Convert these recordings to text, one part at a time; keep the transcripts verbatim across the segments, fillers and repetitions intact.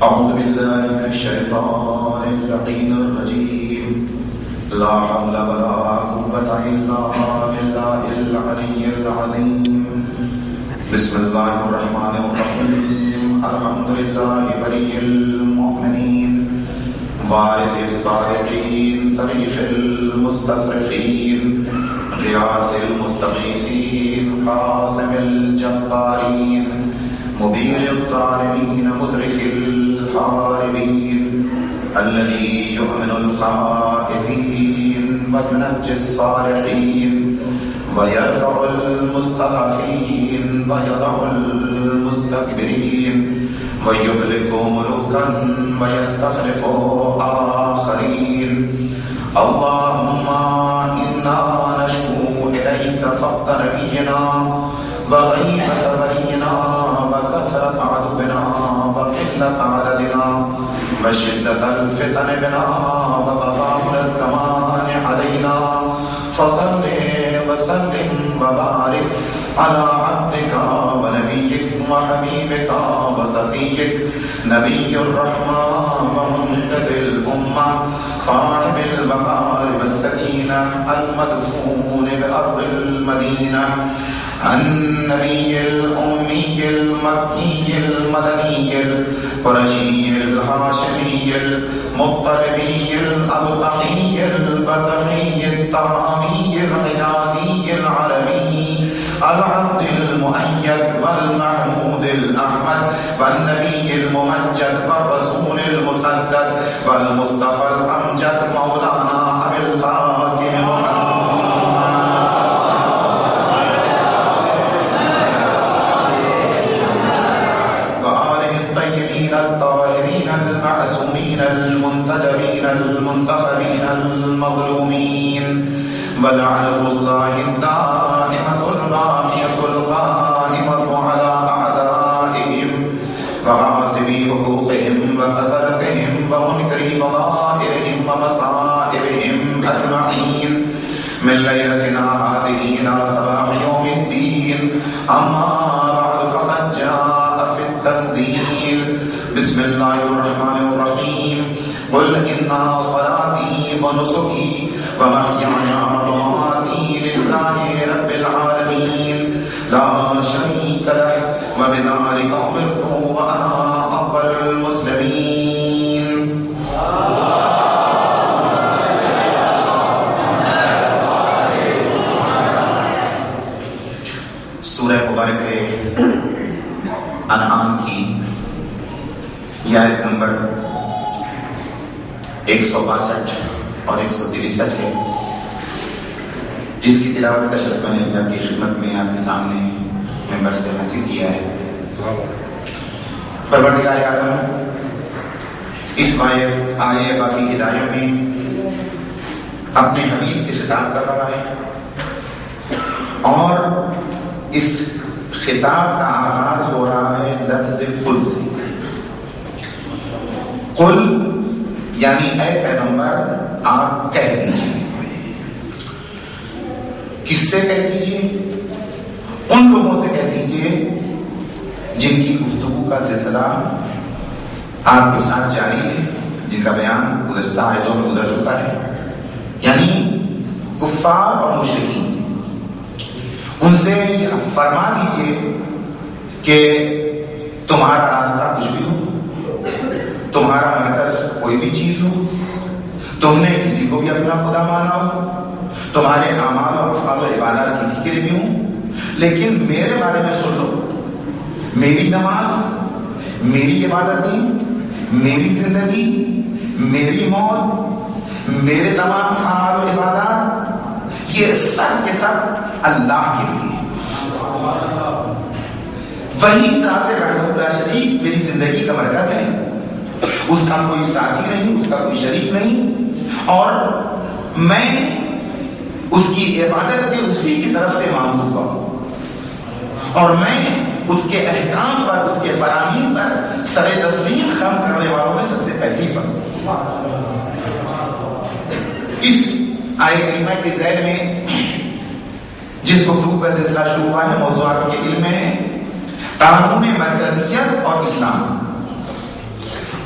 أعوذ بالله من الشيطان اللعين الرجيم لا حول ولا قوة إلا بالله العلي العظيم بسم الله الرحمن الرحيم الحمد لله ولي المؤمنين وارث الصالحين صريخ المستصرخين غياث المستغيثين قاسم الجبارين مبين الظالمين مدرك الحاربين الذي يؤمن الخائفين وينجي الصالحين ويرفع المستضعفين ويضع المستكبرين ويهلك ملوكا ويستخلف آخرين اللهم إنا نشكو إليك فقد نبينا وغيبة ولينا وكثرة عدونا وقلة عددنا وشدة الفتن بنا وتطاول الزمان علينا فصل وسلم وبارك على عبدك ونبيك وحبيبك وصفيك نبي الرحمة ومنقذ الأمة صاحب البقار والسكينة المدفون بأرض المدينة النبي الأمي المكي المدني القرشي الهاشمي المطلبي الأبطحي البطحي الطهامي الحجازي العربي العبد المؤيد والمحمود الأحمد والنبي الممجد والرسول المسدد والمصطفى الأمجد مولانا أبي القاسم الطاهرين المعصومين المنتدبين المنتخبين المظلومين ولعنة الله الدائمة الباقية القائمة على أعدائهم وغاصبي حقوقهم وقتلتهم ومنكري فضائلهم ومصائبهم أجمعين من ليلتنا هذه إلى صباح يوم الدين أما بعد فقد جاء في التنزيل بسم الله الرحمن الرحيم قل إن صلاتي ونسكي ومحياي ومماتي لله رب العالمين لا شريك له وبذلك أمرت وأنا أول المسلمين. سورہ مبارک انعام کی یہ آیت نمبر ایک سو باسٹھ اور ایک سو تریسٹھ ہے، جس کی تلاوت کا شرف میں نے آپ کی خدمت میں آپ کے سامنے ممبر سے حاصل کیا ہے۔ پروردگار عالم اس آیے آیے کافی ہدایوں میں اپنے حبیب سے خطاب کر رہا ہے، اور اس خطاب کا آغاز ہو رہا ہے لفظ قل سے۔ قل یعنی اے پیغمبر آپ کہہ دیجیے۔ کس سے کہہ دیجیے؟ ان لوگوں سے کہہ دیجیے جن کی گفتگو کا سلسلہ آپ کے ساتھ جاری ہے، جن کا بیان گزشتہ آیتوں میں گزر چکا ہے، یعنی کفار اور مشرکین۔ ان سے فرما دیجیے کہ تمہارا راستہ کچھ بھی ہو، تمہارا مرکز کوئی بھی چیز ہو، تم نے کسی کو بھی اپنا خدا مانا ہو، تمہارے اعمال اور افعال و عبادات کسی کے لیے بھی ہوں، لیکن میرے بارے میں سن لو، میری نماز، میری عبادتیں، میری زندگی، میری موت، میرے تمام اعمال و عبادات، یہ سب کے سب اللہ کے لیے، وہی ذات وحدہ لا شریک میری زندگی کا مرکز ہے، اس کا کوئی ساتھی نہیں، اس کا کوئی شریک نہیں، اور میں اس کی عبادت بھی اسی کی طرف سے معمول ہوں، اور میں اس کے احکام پر، اس کے فرامین پر سر تسلیم خم کرنے والوں میں سب سے پہلی فرق۔ اس آیت کریمہ کے ذیل میں جس گفتگو کا سلسلہ شروع ہوا ہے، موضوع آپ کے علم میں ہے قانون مرکزیت اور اسلام۔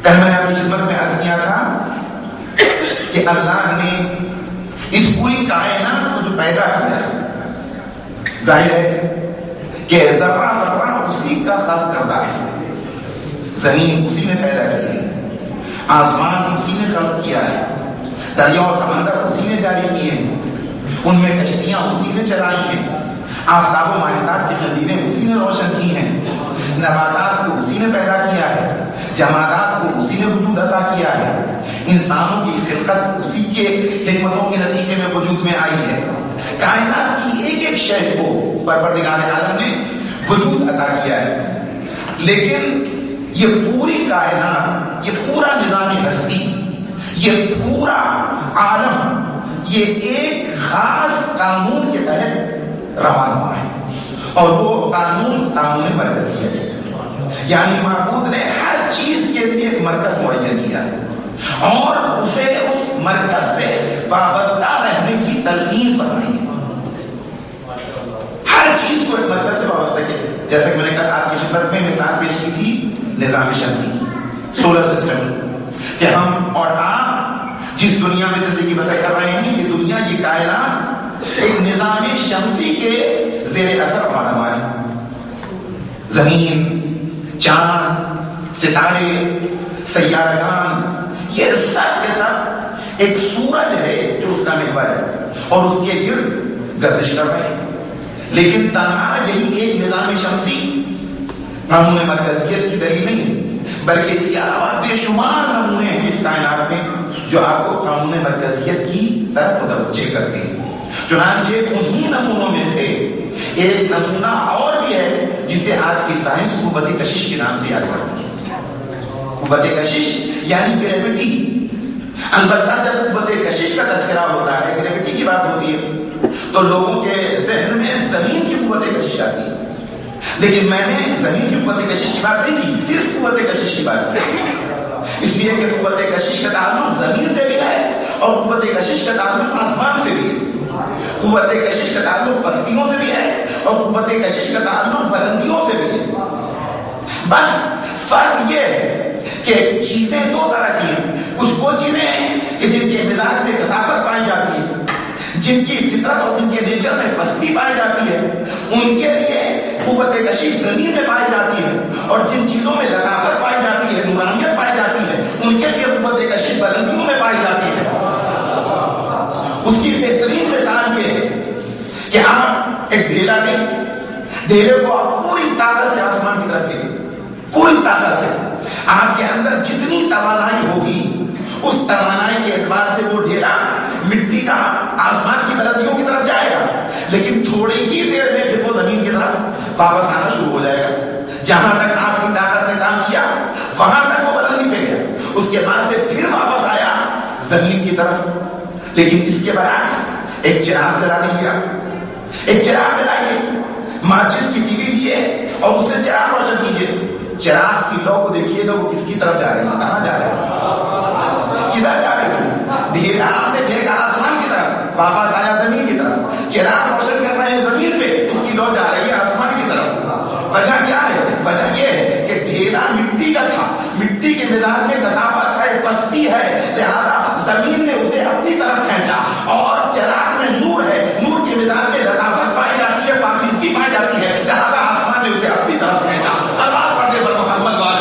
کل میں نے اپنی خدمت میں عرض کیا تھا کہ اللہ نے اس پوری کائنات کو جو پیدا کیا ہے، ظاہر ہے کہ ذرہ ذرہ اسی کا خلق کردہ ہے. زمین اسی نے پیدا کی ہے، آسمان اسی نے خلق کیا ہے، دریا اور سمندر اسی نے جاری کیے ہیں، ان میں کشتیاں اسی نے چلائی ہیں، آفتاب و ماہتاب کی قندیلیں اسی نے روشن کی ہیں، نباتات کو اسی نے پیدا کیا ہے، جمادات کو اسی نے وجود عطا کیا ہے، انسانوں کی خلقت اسی کے حکمتوں کے نتیجے میں وجود میں آئی ہے. کائنات کی ایک ایک شے کو پروردگار عالم نے وجود عطا کیا ہے. لیکن یہ پوری کائنات، یہ پورا نظام ہستی، یہ پورا عالم، یہ ایک خاص قانون کے تحت روانہ ہوا ہے، اور وہ قانون قانون مرکزیت ہے. یعنی معبود نے ہر چیز کے لیے ایک مرکز معین کیا ہے اور اسے اس مرکز سے وابستہ رہنے کی تلقین فرمائی ہے. ہر چیز کو ایک مرکز سے وابستہ کیا. جیسا کہ میں نے کہا، آپ کی خدمت میں مثال پیش کی تھی نظام شمسی، سولر سسٹم، کہ ہم اور آپ جس دنیا میں زندگی بسر کر رہے ہیں، یہ دنیا، یہ کائنات ایک نظام شمسی کے زیر اثر رہنما ہے. زمین، چاند، ستارے، سیارگان، یہ سب کے سب ایک سورج ہے جو اس کا محور ہے اور اس کے گرد گردش کر رہے ہیں. لیکن تنہا یہی ایک نظام شمسی قانون مرکزیت کی دلیل نہیں ہے، بلکہ اس کے علاوہ بے شمار نمونے ہیں اس کائنات میں جو آپ کو قانون مرکزیت کی طرف متوجہ کرتے ہیں. چنانچہ انہی نمونوں میں سے ایک نمونہ اور بھی ہے جسے آج کی سائنس قوت کشش کے نام سے یاد کرتی ہے. قوت کشش یعنی گریویٹی. البتہ جب قوت کشش کا تذکرہ ہوتا ہے، گریویٹی کی بات ہوتی ہے، تو لوگوں کے ذہن میں زمین کی قوت کشش آتی ہے. لیکن میں نے زمین کی قوت کشش کی بات نہیں کی، صرف قوت کشش کی بات کی. اس لیے کہ قوت کشش کا تعلق زمین سے بھی ہے اور قوت کشش کا تعلق آسمان سے بھی ہے. قوت کشش کا تعلق بستیوں سے بھی ہے اور قوت کشش کا تعلق بلندیوں سے بھی ہے. بس فرق یہ ہے کہ چیزیں دو طرح کی ہیں. کچھ وہ چیزیں ہیں کہ جن کے مزاج میں کثافت پائی جاتی ہے، جن کی فطرت اور جن کے نیچر میں پستی پائی جاتی ہے، ان کے لیے قوت کشش زمین میں پائی جاتی ہے. اور جن چیزوں میں لطافت پائی جاتی ہے، نورانیت پائی جاتی ہے، ان کے لیے قوت کشش بلندیوں میں پائی جاتی ہے. اس کی بہترین مثال یہ ہے کہ آپ ایک ڈھیلا لیں، ڈھیلے کو آپ پوری طاقت سے آسمان کی طرف لیں، پوری طاقت سے. آپ کے اندر جتنی توانائی ہوگی اس توانائی کے اعتبار سے وہ ڈھیلا مٹی کا آسمان کی بلندیوں کی طرف جائے گا، لیکن تھوڑی ہی دیر میں پھر وہ زمین کی طرف واپس آنا شروع ہو جائے گا. جہاں تک آپ کی طاقت نے کام کیا وہاں تک وہ بلندی پہ گیا، اس کے بعد سے پھر واپس آیا زمین کی طرف. لیکن اس کے برعکس ایک چراغ جلا لیجیے، آپ ایک چراغ جلائیے، ماچس کی تیلی لیجیے اور اس سے چراغ روشن کیجیے. چراغ کی لو کو دیکھیے گا وہ کس کی طرف جا رہی ہے، کہاں جا رہے ہیں، کدھر جا رہی ہے. ڈھیلا آپ نے پھینکا آسمان کی طرف، واپس آیا زمین کی طرف. چراغ روشن کر رہے ہیں زمین پہ، اس کی لو جا رہی ہے آسمان کی طرف. وجہ کیا ہے؟ وجہ یہ ہے کہ ڈھیلا مٹی کا تھا، مٹی کے مزاج میں کثافت ہے، پستی ہے، لہذا زمین نے اسے اپنی طرف کھینچا. اور چراغ میں نور ہے، نور کے مزاج میں لطافت پائی جاتی ہے، پاکیزگی پائی جاتی ہے، لہذا آسمان نے اسے اپنی طرف کھینچا. سلام پڑھنے پر محمد والے.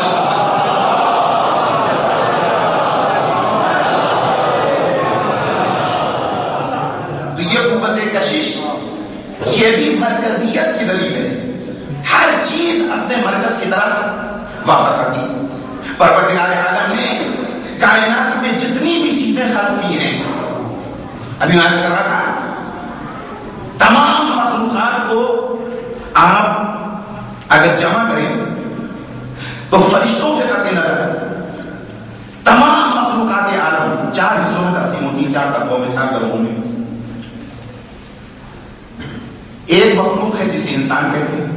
تو یہ قوت کشش یہ بھی مرکزیت کی دلیل ہے. ہر چیز اپنے مرکز کی طرف واپس آتی. پروردگار عالم نے کائنات میں جتنی بھی چیزیں خلق کی ہیں، ابھی میں عرض کر رہا تھا، تمام مخلوقات کو آپ اگر جمع کریں تو فرشتوں سے قطع نظر تمام مخلوقات عالم چار حصوں میں تقسیم ہوتی ہیں، چار طبقوں میں، چار گروہوں میں. ایک مخلوق ہے جسے انسان کہتے ہیں،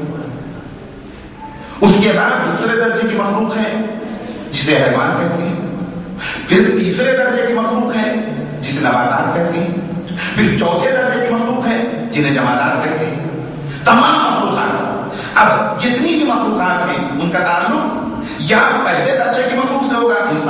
اس کے بعد دوسرے درجے کی مخلوق ہے جسے حیوان کہتے ہیں، پھر تیسرے درجے کی مخلوق ہے جسے نباتات کہتے ہیں، پھر چوتھے درجے کی مخلوق ہے جنہیں جمادات کہتے ہیں. تمام مخلوقات، اب جتنی بھی مخلوقات ہیں ان کا تعلق یا پہلے درجے کی مخلوق سے ہوگا،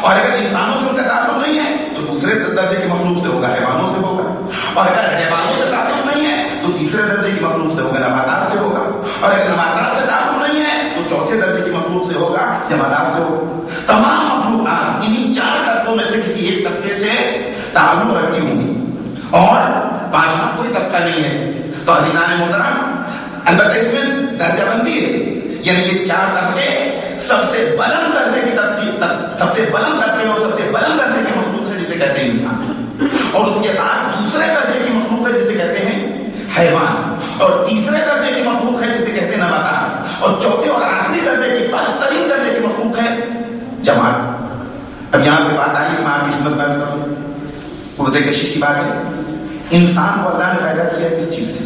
اور اگر انسانوں سے ان کا تعلق نہیں ہے تو دوسرے درجے کی مخلوق سے ہوگا، حیوانوں سے ہوگا، اور اگر حیوانوں سے تعلق نہیں ہے تو تیسرے درجے کی مخلوق سے ہوگا، نباتات سے ہوگا، اور اگر نباتات سے تعلق نہیں ہے تو چوتھے درجے کی مخلوق سے ہوگا، جمادات سے ہوگا۔ تمام مخلوقات انہی چار طبقوں میں سے کسی ایک طبقے سے تعلق رکھتی ہوں گی، اور پانچواں کوئی طبقہ نہیں ہے۔ تو عزیزان محترم، البتہ اس میں درجہ بندی ہے، یعنی یہ چار طبقے سب سے بلند درجے کی سب سے بلند طبقے اور سب سے بلند درجے کی مخلوق ہے جسے کہتے ہیں انسان، اور اس کے بعد دوسرے درجے کی مخلوق ہے جسے کہتے ہیں حیوان، اور تیسرے درجے کی مخلوق ہے جسے کہتے ہیں نباتات، اور چوتھے اور آخری درجے کی پست ترین درجے کی مخلوق ہے جماعت۔ اب یہاں پہ بات آئی کہ میں آپ کی خدمت میں کروں، قوت کشش کی بات ہے۔ انسان کو اللہ نے پیدا کیا کس چیز سے؟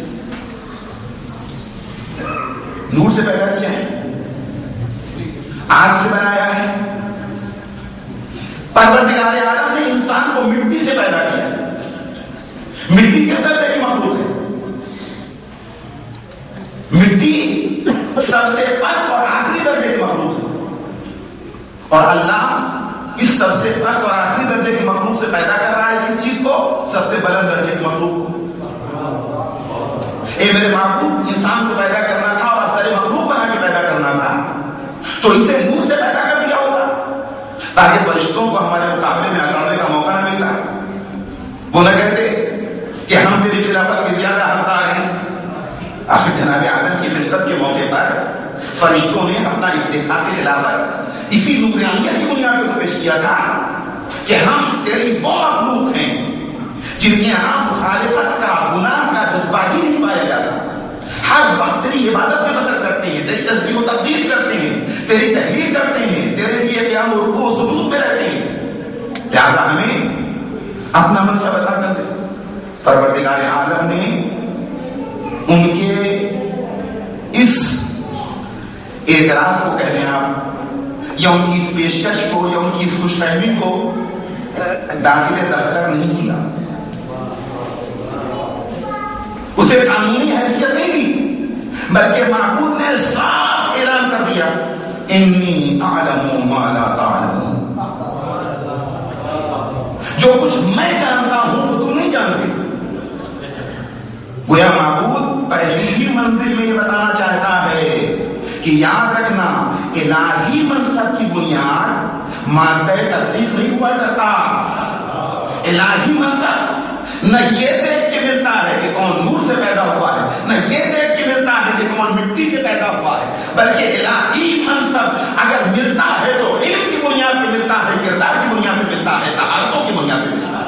نور سے پیدا کیا ہے، آگ سے بنایا ہے۔ پروردگار عالم نے انسان کو مٹی سے پیدا کیا ہے۔ مٹی کس درجے کی مخلوق ہے؟ مٹی سب سے پست اور آخری درجے کی مخلوق ہے، اور اللہ اس سب سے پست اور آخری درجے کی مخلوق سے پیدا کر رہا ہے کس چیز کو؟ سب سے بلند درجے کی مخلوق کو۔ اے میرے معبود، انسان کو پیدا کرنا تھا اور افضل مخلوق بنا کے پیدا کرنا تھا، تو اسے نور سے پیدا کر دیا ہوگا تاکہ فرشتوں کو ہمارے مقابلے میں اکڑنے کا موقع نہ ملتا، وہ نہ کہتے کہ ہم تیری خلافت کے زیادہ حقدار ہیں۔ آخر جناب آدم کی خلقت کے موقع پر فرشتوں نے اپنا استحقاق خلافت اسی نورانیت کی بنیاد پر پیش کیا تھا کہ ہم تیری وہ مخلوق ہیں جن کے یہاں مخالفت کا، گناہ کا جذبہ ہی نہیں پایا جاتا، ہر وقت تیری عبادت میں بسر کرتے ہیں، تیری تسبیح و تقدیس کرتے ہیں، تیری تحلیل کرتے ہیں، تیرے لیے قیام و رکوع و سجود میں رہتے ہیں۔ لہذا ہمیں اپنا منصب ادا کر دے۔ پروردگار عالم نے ان کے اس اعتراض کو کہنے آپ، یا ان کی اس پیشکش کو، یا ان کی اس خوش فہمی کو داخل دفتر نہیں کیا، اسے قانونی حیثیت نہیں دی، بلکہ معبود نے صاف اعلان کر دیا، انی اعلم ما لا تعلمون، جو کچھ میں جانتا ہوں وہ تم نہیں جانتے۔ گویا معبود پہلی ہی منزل میں یہ بتانا چاہتا ہے کہ یاد رکھنا، الہی منصب کی بنیاد مادہ تخلیق نہیں ہوا کرتا۔ الہی منصب نہ یہ دیکھ کے ملتا ہے کہ کون نور سے پیدا ہوا ہے، نہ یہ دیکھ کے ملتا ہے کہ کون مٹی سے پیدا ہوا ہے، بلکہ الہی منصب اگر ملتا ہے تو علم کی بنیاد پہ ملتا ہے، کردار کی بنیاد پہ ملتا ہے، طہارتوں کی بنیاد پہ ملتا ہے۔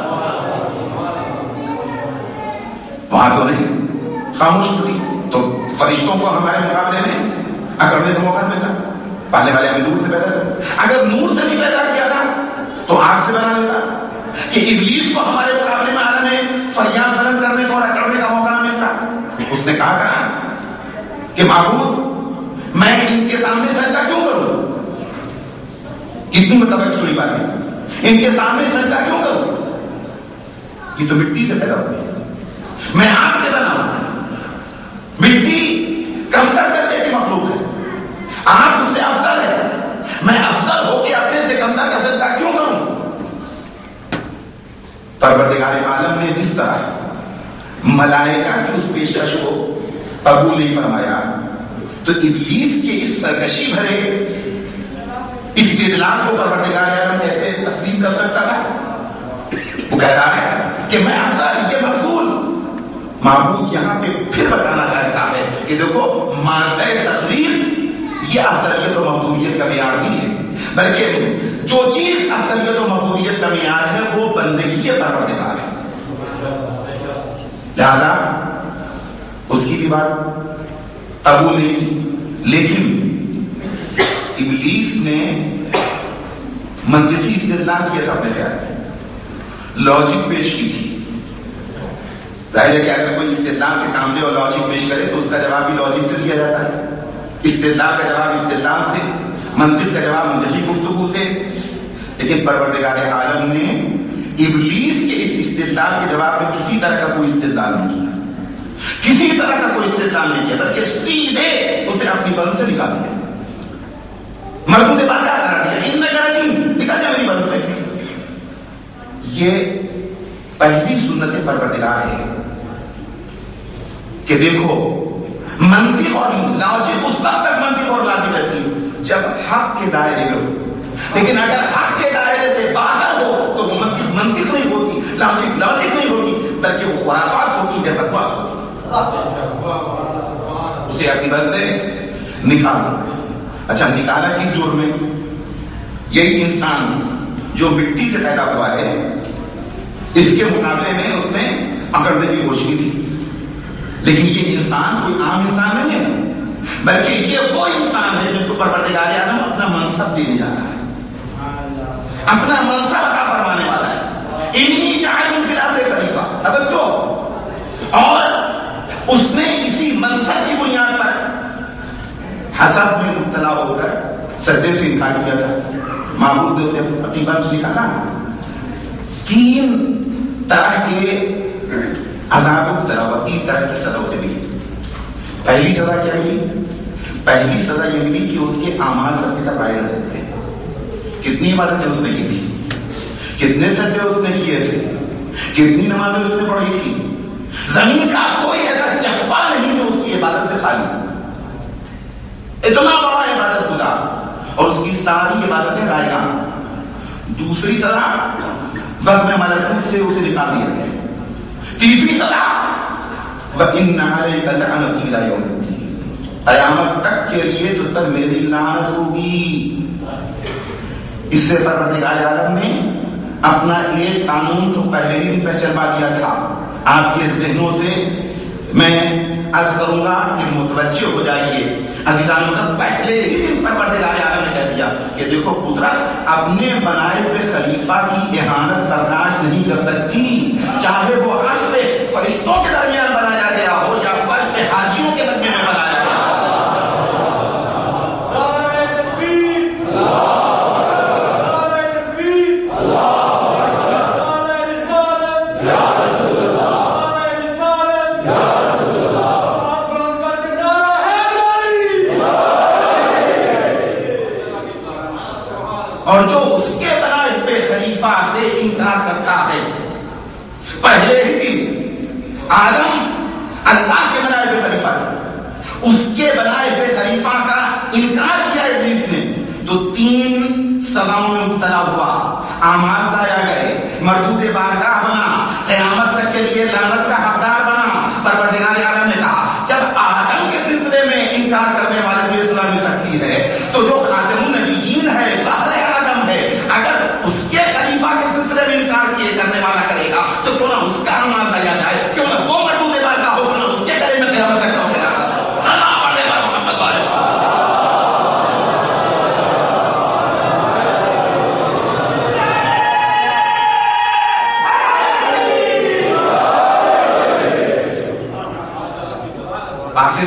وہاں تو نہیں، خاموش ہوتی تو فرشتوں کو ہمارے مقابلے میں اکڑنے کا موقع ملتا۔ پہلے والے ہمیں نور سے پیدا کر، اگر نور سے نہیں پیدا کیا تھا تو آگ سے بنا لیتا، کہ ابلیس کو ہمارے مقابلے میں عالم میں فریاد بلند کرنے کا اور اکڑنے کا موقع نہ ملتا۔ اس نے کہا تھا کہ معبود میں ان کے سامنے سجدہ کیوں کروں؟ کتنی مطلب سنی بات ہے، ان کے سامنے سجدہ کیوں کروں؟ یہ تو مٹی سے پیدا ہوئی، میں آگ سے بنا ہوں۔ مٹی کمتر درجے کی مخلوق ہے، آگ اس سے افضل ہے، میں افضل ہو کے اپنے سے کمتر کا سجدہ کیوں کروں؟ پروردگار عالم نے جس طرح ملائکہ کی اس پیشکش کو قبول نہیں فرمایا، تو ابلیس کے اس سرکشی بھرے استدلال کو پروردگار عالم کیسے تسلیم کر سکتا تھا؟ وہ کہہ رہا ہے کہ میں افضل، یہ مفضول۔ معبود یہاں پہ پھر بتانا چاہتا ہے کہ دیکھو، مادہ تخلیق یہ افضلیت و مفضولیت کا معیار نہیں ہے، بلکہ جو چیز افضلیت و مفضولیت کا معیار ہے وہ بندگی پروردگار ہے۔ لہذا اس کی بھی بات قبول نہیں کی، لیکن ابلیس نے منطقی استدلال کیا تھا، اپنے خیال میں لاجک پیش کی تھی۔ ظاہر ہے کہ اگر کوئی استدلال سے کام لے اور لاجک پیش کرے تو اس کا جواب بھی لاجک سے دیا جاتا ہے، استدلال کا جواب استدلال سے، منطق کا جواب منطقی گفتگو سے۔ لیکن پروردگار عالم نے ابلیس کے اس استدلال کے جواب میں کسی طرح کا کوئی استدلال نہیں کیا، کسی طرح کا کوئی استدلال نہیں کیا، بلکہ سیدھے اسے اپنی بن سے نکال دیا، مردود پاکہ قرار دیا، انک رجیم، نکل جا میری بن سے۔ یہ پہلی سنت پروردگار ہے کہ دیکھو منطق اور لاجک اس وقت تک منطق اور لاجک رہتی ہے جب حق کے دائرے میں ہو، لیکن اگر حق کے دائرے سے باہر ہو تو وہ منطق منطق نہیں ہوتی، لاجک لاجک نہیں ہوتی، بلکہ وہ خرافات ہوتی ہے، بکواس ہوتی ہے، اسے اپنی بل سے نکال دیا۔ اچھا نکالا کس جرم میں؟ یہی انسان جو مٹی سے پیدا ہوا ہے اس کے مقابلے میں اس نے اکڑنے کی کوشش کی تھی، لیکن یہ انسان کوئی عام انسان نہیں ہے، بلکہ یہ وہ انسان ہے جس کو پروردگار عالم اپنا منصب دینے جا رہا ہے، اپنا منصب عطا فرمانے والا ہے، انی جاعل فی الارض خلیفہ۔ اب جو اور اس نے اسی منصب کی بنیاد پر حسد میں مبتلا ہو کر سجدے سے انکار کیا تھا، معبود نے اسے اپنی بات سے کہا۔ تین طرح کے عذابوں کی طرح اور تین طرح کی سزا اسے ملی۔ پہلی سزا کیا ملی؟ پہلی سزا یہ ملی کہ اس کے اعمال سب کے سب رائے نہ چلتے ہیں۔ کتنی عبادتیں اس نے کی تھی، کتنے سجدے اس نے کیے تھے، کتنی نمازیں اس نے پڑھی تھی، زمین کا کوئی ایسا چپا نہیں جو اس کی عبادت سے خالی، اتنا بڑا عبادت گزار اور اس کی ساری عبادتیں رائے گاں۔ دوسری سزا بس میں ملکوت سے اسے نکال دیا گیا۔ تیسری سزا وَإِنَّ عَلَيْكَ لَعْنَتِي إِلَىٰ يَوْمِ الدِّينِ، قیامت تک کے لیے تجھ پر میری لعنت ہوگی۔ اس سے پروردگار عالم نے اپنا ایک قانون تو پہلے ہی پہ چلوا دیا تھا، آپ کے ذہنوں سے میں عرض کروں گا کہ متوجہ ہو جائیے عزیزان، مطلب پہلے ہی دن پروردگار عالم نے کہہ دیا کہ دیکھو قدرت اپنے بنائے ہوئے خلیفہ کی اہانت برداشت نہیں کر سکتی، چاہے وہ عرش پہ فرشتوں کے درمیان بنایا گیا ہو یا فرش پہ حاجیوں کے مجمع میں بنایا گیا۔ اور جو اس کے بنائے ہوئے خلیفہ سے انکار کرتا ہے، پہلے ہی دن آدم اللہ کے بنائے ہوئے خلیفہ تھا، اس کے بنائے ہوئے خلیفہ کا انکار کیا ابلیس نے تو تین سزاؤں میں مبتلا ہوا، اعمال ضائع گئے، مردود بارگاہ بنا، قیامت تک کے لیے لعنت کا حقدار بنا۔ پروردگار عالم نے کہا جب آدم کے سلسلے میں انکار کرنے والے کو اصلاح مل سکتی ہے تو جو خاتم النبیین ہے، فخر آدم ہے، اگر اس کے خلیفہ کے سلسلے میں انکار کیے کرنے والا کرے گا تو کیوں نہ اس کا اعمال ضائع جائے، کیوں نہ وہ مردود بارگاہ ہو، کیوں نہ اس کے گلے میں قیامت تک کا ہو۔ سلام علیکم محمد والے۔ آخر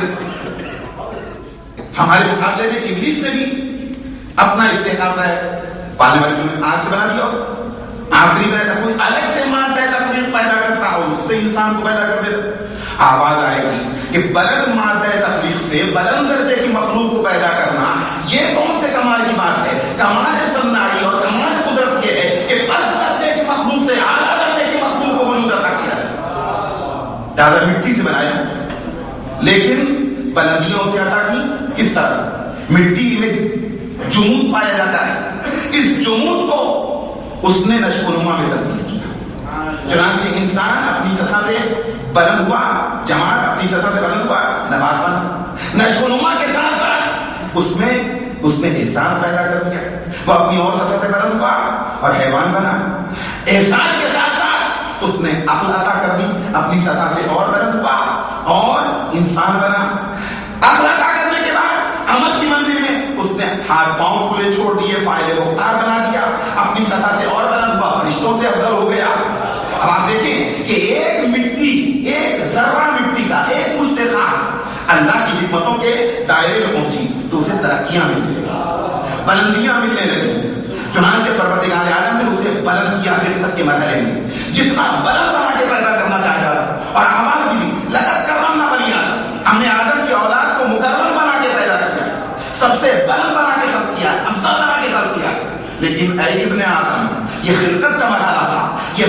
ہمارے مقابلے میں ابلیس نے بھی اپنا استحقاق ہے، پالنے والے تمہیں آگ سے بنا دیا ہو، آخری میں کوئی الگ سے مادہ تخلیق پیدا کرتا ہو، اس سے انسان کو پیدا کر دیتا، آواز آئے گی کہ بلند مادہ تخلیق سے بلند درجے کی مخلوق کو پیدا کرنا یہ کون سے کمال کی بات ہے؟ کمال صناعی اور کمال قدرت یہ ہے کہ پست درجے کی مخلوق سے اعلیٰ درجے کی مخلوق کو وجود عطا کیا ہے۔ زیادہ مٹی سے بنایا لیکن بلندیوں سے عطا کی کس طرح؟ مٹی میں جمود پایا جاتا ہے، اس جمود کو اس نے نشو و نما میں تبدیل کیا، چنانچہ انسان اپنی سطح سے بلند ہوا، جماعت اپنی سطح سے بلند ہوا، نبات بنا، نشو و نما کے ساتھ ساتھ اس میں اس نے احساس پیدا کر دیا، وہ اپنی اور سطح سے بلند ہوا اور حیوان بنا، احساس کے ساتھ ساتھ اس نے عقل عطا کر دی، اپنی سطح سے اور بلند ہوا اور انسان بنا، عقل عطا کرنے کے بعد عمل کی منزل میں اس نے ہاتھ پاؤں کھلے چھوڑ دیے، فاعل مختار بنا دیا، اپنی سطح سے اور بلند ہوا، فرشتوں سے افضل ہو گیا۔ اب آپ دیکھیں کہ ایک مٹی، ایک ذرہ مٹی کا ایک مشت خاک اللہ کی حکمتوں کے دائرے میں پہنچی تو اسے ترقیاں ملنے لگی، بلندیاں ملنے لگی، چنانچہ پروردگار عالم نے اسے بلند کیا خلقت کے مرحلے میں، جتنا بلند بنا کے پیدا کرنا چاہتا تھا، اور اعمال بھی لقد کرمنا بنی آدم، ہم نے آدم کی اولاد کو مکرم بنا کے پیدا کیا، سب سے بلند بنا کے خلق کیا، افضل بنا کے خلق کیا، لیکن اے ابن آدم یہ خلقت کا مرحلہ تھا، یہ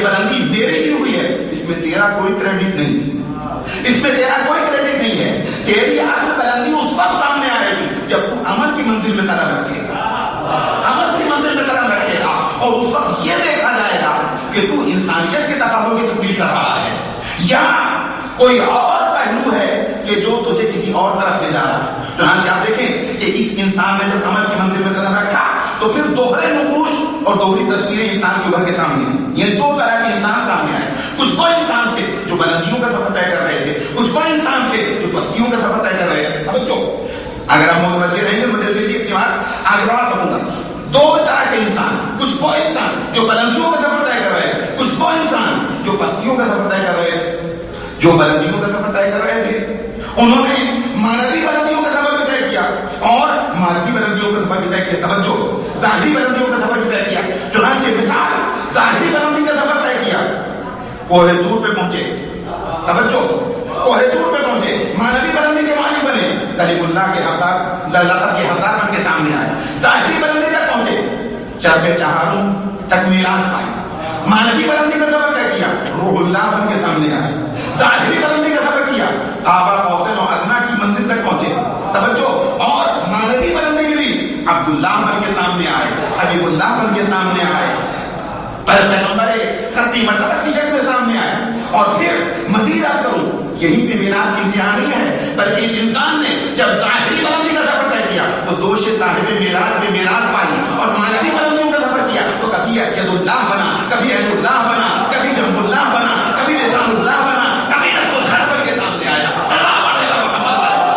اس میں تیرا کوئی کریڈٹ نہیں، اس میں تیرا کوئی کریڈٹ نہیں ہے. تیری اصل بلندی اس وقت سامنے آئے گی جب تو عمل کی منزل میں قدم رکھے گا، عمل کی منزل میں قدم رکھے گا، اور اس وقت یہ دیکھا جائے گا کہ تو انسانیت کے تقاضوں کی تکمیل کر رہا ہے یا کوئی اور پہلو ہے کہ جو تجھے کسی اور طرف لے جا رہا ہے. چنانچہ آپ دیکھیں کہ اس انسان نے جب عمل کی منزل میں قدم رکھا تو پھر دوہرے نقوش اور دوہری تصویریں انسان کے ابھر کے سامنے آئی. یہ دو طرح کے انسان سامنے آئے. کچھ وہ انسان تھے جو بلندیوں کا سفر طے کر رہے تھے، کچھ وہ انسان تھے جو پستیوں کا سفر طے کر رہے تھے. توجہ، اگر آپ متوجہ رہیں گے میں جلدی جلدی اپنی بات آگے بڑھا سکوں گا. دو طرح کے انسان، کچھ وہ انسان جو بلندیوں کا سفر طے کر رہے تھے، کچھ وہ انسان جو پستیوں کا سفر طے کر رہے تھے. جو بلندیوں کا سفر طے کر رہے تھے انہوں نے مانوی بلندیوں کا سفر بھی طے کیا اور مادی بلندیوں کا سفر بھی طے کیا. توجہ، ظاہری بلندیوں کا سفر بھی طے کیا. چنانچہ مثال، ظاہری بلندی کا سفر طے کیا، کوہ طور پہ پہنچے. توجہ، کوہ طور پہ پہنچے، مانوی بلندی کے معنی بنے، کلیم اللہ کے حقدار، لقب کے حقدار بن کے سامنے آئے. ظاہری بلندی تک پہنچے، چرخ چہاروں تک میراث پائی. مانوی بلندی کا سفر طے کیا، روح اللہ بن کے سامنے آئے. ظاہری بلندی کا سفر کیا، کعبہ قوسین و ادنیٰ کی منزل تک پہنچے. توجہ، اور مانوی بلندی ملی، عبداللہ بن کے سامنے آئے، حبیب اللہ بن کے سامنے آئے، پیغمبر ختمی مرتبہ کی شکل میں سامنے آئے. اور پھر مزید عرض کروں، یہیں پہ میراث کی انتہا نہیں ہے، بلکہ اس انسان نے جب ظاہری بلندی کا سفر طے کیا تو دوش صاحب میراث میں میراث پائی، اور مانوی بلندیوں کا سفر کیا تو کبھی اجد اللہ بنا، کبھی عید اللہ بنا، کبھی جنب اللہ بنا، کبھی لسان اللہ بنا، کبھی نفس الگھر بن کے سامنے آیا. سلام علیکم محمد.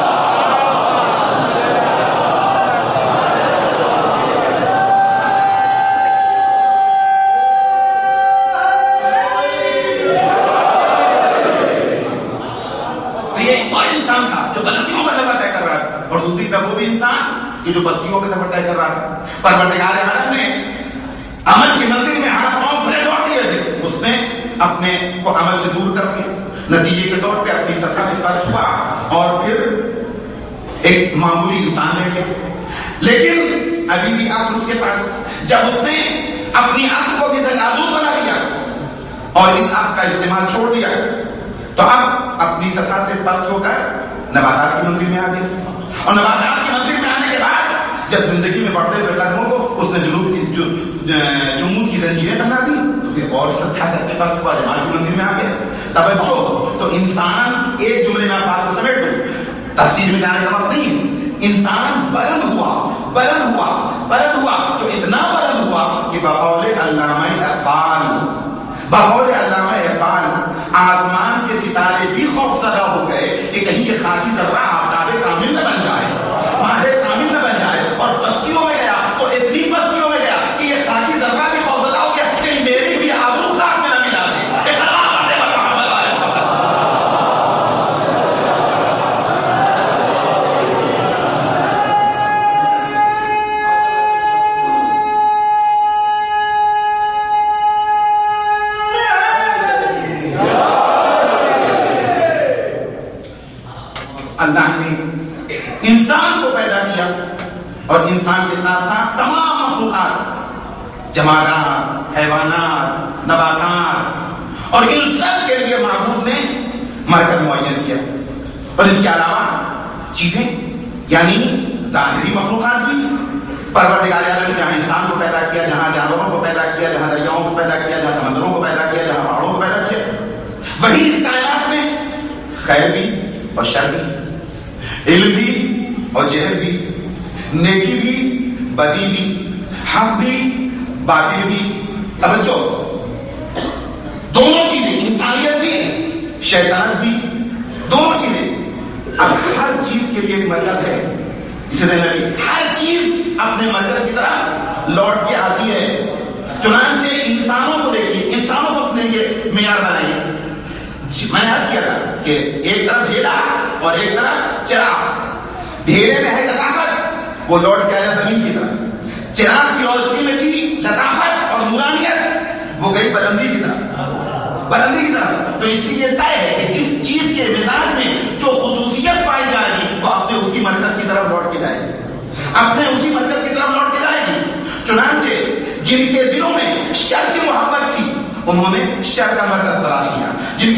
جو بلندیوں کا سفر طے کر رہا تھا، اور دوسری طرف وہ بھی انسان کہ جو بستیوں کا سفر طے کر رہا تھا. پروردگار عالم نے عمل کی منزل میں ہاتھ پاؤں کھلے چھوڑ دیے تھے، اس نے اپنے کو عمل سے دور کر دیا. نتیجے کے طور پہ اپنی سطح سے پست ہوا اور پھر ایک معمولی انسان رہ گیا. لیکن ابھی بھی عقل اس کے پاس، جب اس نے اپنی عقل کو بھی زنگآلود بنا دیا اور اس عقل کا استعمال چھوڑ دیا تو اب اپنی سطح سے پست ہو کر نباتات کی منزل میں آ گئے. اور نباتات کی منزل میں آنے کے بعد جب زندگی میں بڑھتے ہوئے قدموں کو اس نے جنوب کی جمود کی زنجیریں پہنا دی تو پھر اور سطح سے اپنے پاس ہوا، جمال کی منزل میں آ گیا. توجہ، تو انسان ایک جملے میں بات کو سمیٹ دوں، تفصیل میں جانے کا وقت نہیں ہے. انسان بلند ہوا، بلند ہوا، بلند ہوا تو اتنا بلند ہوا کہ بقول علامہ اقبال، بقول علامہ اقبال آسمان کے ستارے بھی خوف زدہ ہو گئے کہ کہیں یہ خاکی ذرہ آفتاب کامل نہ بن جائے، ماہ کامل نہ بن جائے. اور بستیوں میں گیا تو اتنی بستیوں میں گیا کہ یہ خاکی ذرہ بھی خوف زدہ ہو گیا کہ میری بھی آبرو خاک میں نہ ملا دے. اللہ نے انسان کو پیدا کیا اور انسان کے ساتھ ساتھ تمام مخلوقات، جمادات، حیوانات، نباتات، اور ان سب کے لیے معبود نے مرکز معین کیا. اور اس کے علاوہ چیزیں یعنی ظاہری مخلوقات بھی، پروردگار عالم نے جہاں انسان کو پیدا کیا، جہاں جانوروں کو پیدا کیا، جہاں دریاؤں کو پیدا کیا، جہاں سمندروں کو پیدا کیا، جہاں پہاڑوں کو پیدا کیا، وہیں اس کائنات میں خیر بھی اور شر بھی، علم بھی اور جہل بھی، نیکی بھی بدی بھی، حق بھی باطل بھی. توجہ، دونوں چیزیں، انسانیت بھی شیطانت بھی، دونوں چیزیں. اب ہر چیز کے لیے ایک مرکز ہے، اسے دیکھنا کہ ہر چیز اپنے مرکز کی طرف لوٹ کے آتی ہے. چنانچہ انسانوں کو دیکھیے، انسانوں کو اپنے لیے معیار بنائیے. میں نے عرض کیا تھا کہ ایک طرف ڈھیلا اور ایک طرف چراغ. ڈھیلے میں ہے کثافت، وہ لوٹ کے آیا زمین کی طرف. چراغ کی روشنی میں تھی لطافت اور نورانیت، وہ گئی بلندی کی طرف، بلندی کی طرف. تو اس لیے طے ہے کہ جس چیز کے مزاج میں جو خصوصیت پائی جائے گی وہ اپنے اسی مرکز کی طرف لوٹ کے جائے گی، اپنے اسی مرکز کی طرف لوٹ کے جائے گی. چنانچہ جن کے دلوں میں شر کی محبت تھی انہوں نے شر کا مرکز تلاش کیا، جن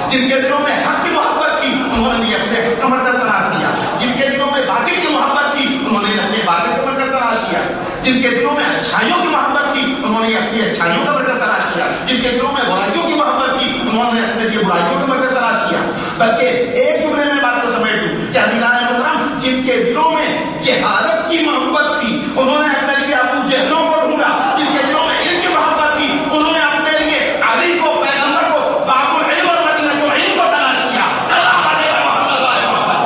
جن کے دلوں میں حق کی محبت تھی انہوں نے اپنے حق کا مرکز تلاش کیا. جن کے دلوں میں باطل کی محبت تھی انہوں نے اپنے باطل کا مرکز تلاش کیا. جن کے دلوں میں اچھائیوں کی محبت تھی انہوں نے اپنی اچھائیوں کا مرکز تلاش کیا. جن کے دلوں میں برائیوں کی محبت تھی انہوں نے اپنے لیے برائیوں کا مرکز تلاش کیا. بلکہ ایک جملے میں بات کو سمیٹ دوں کہ عزیزان محترم, جن کے دلوں میں جہالت کی محبت تھی انہوں نے اپنے لیے ابو جہلوں کو ڈھونڈا. جن کے دلوں میں علم کی محبت تھی انہوں نے اپنے لیے علی کو, پیغمبر کو, باب العلم اور مدینہ کو علم کو تلاش کیا. صلی علیہ محمد و آل محمد.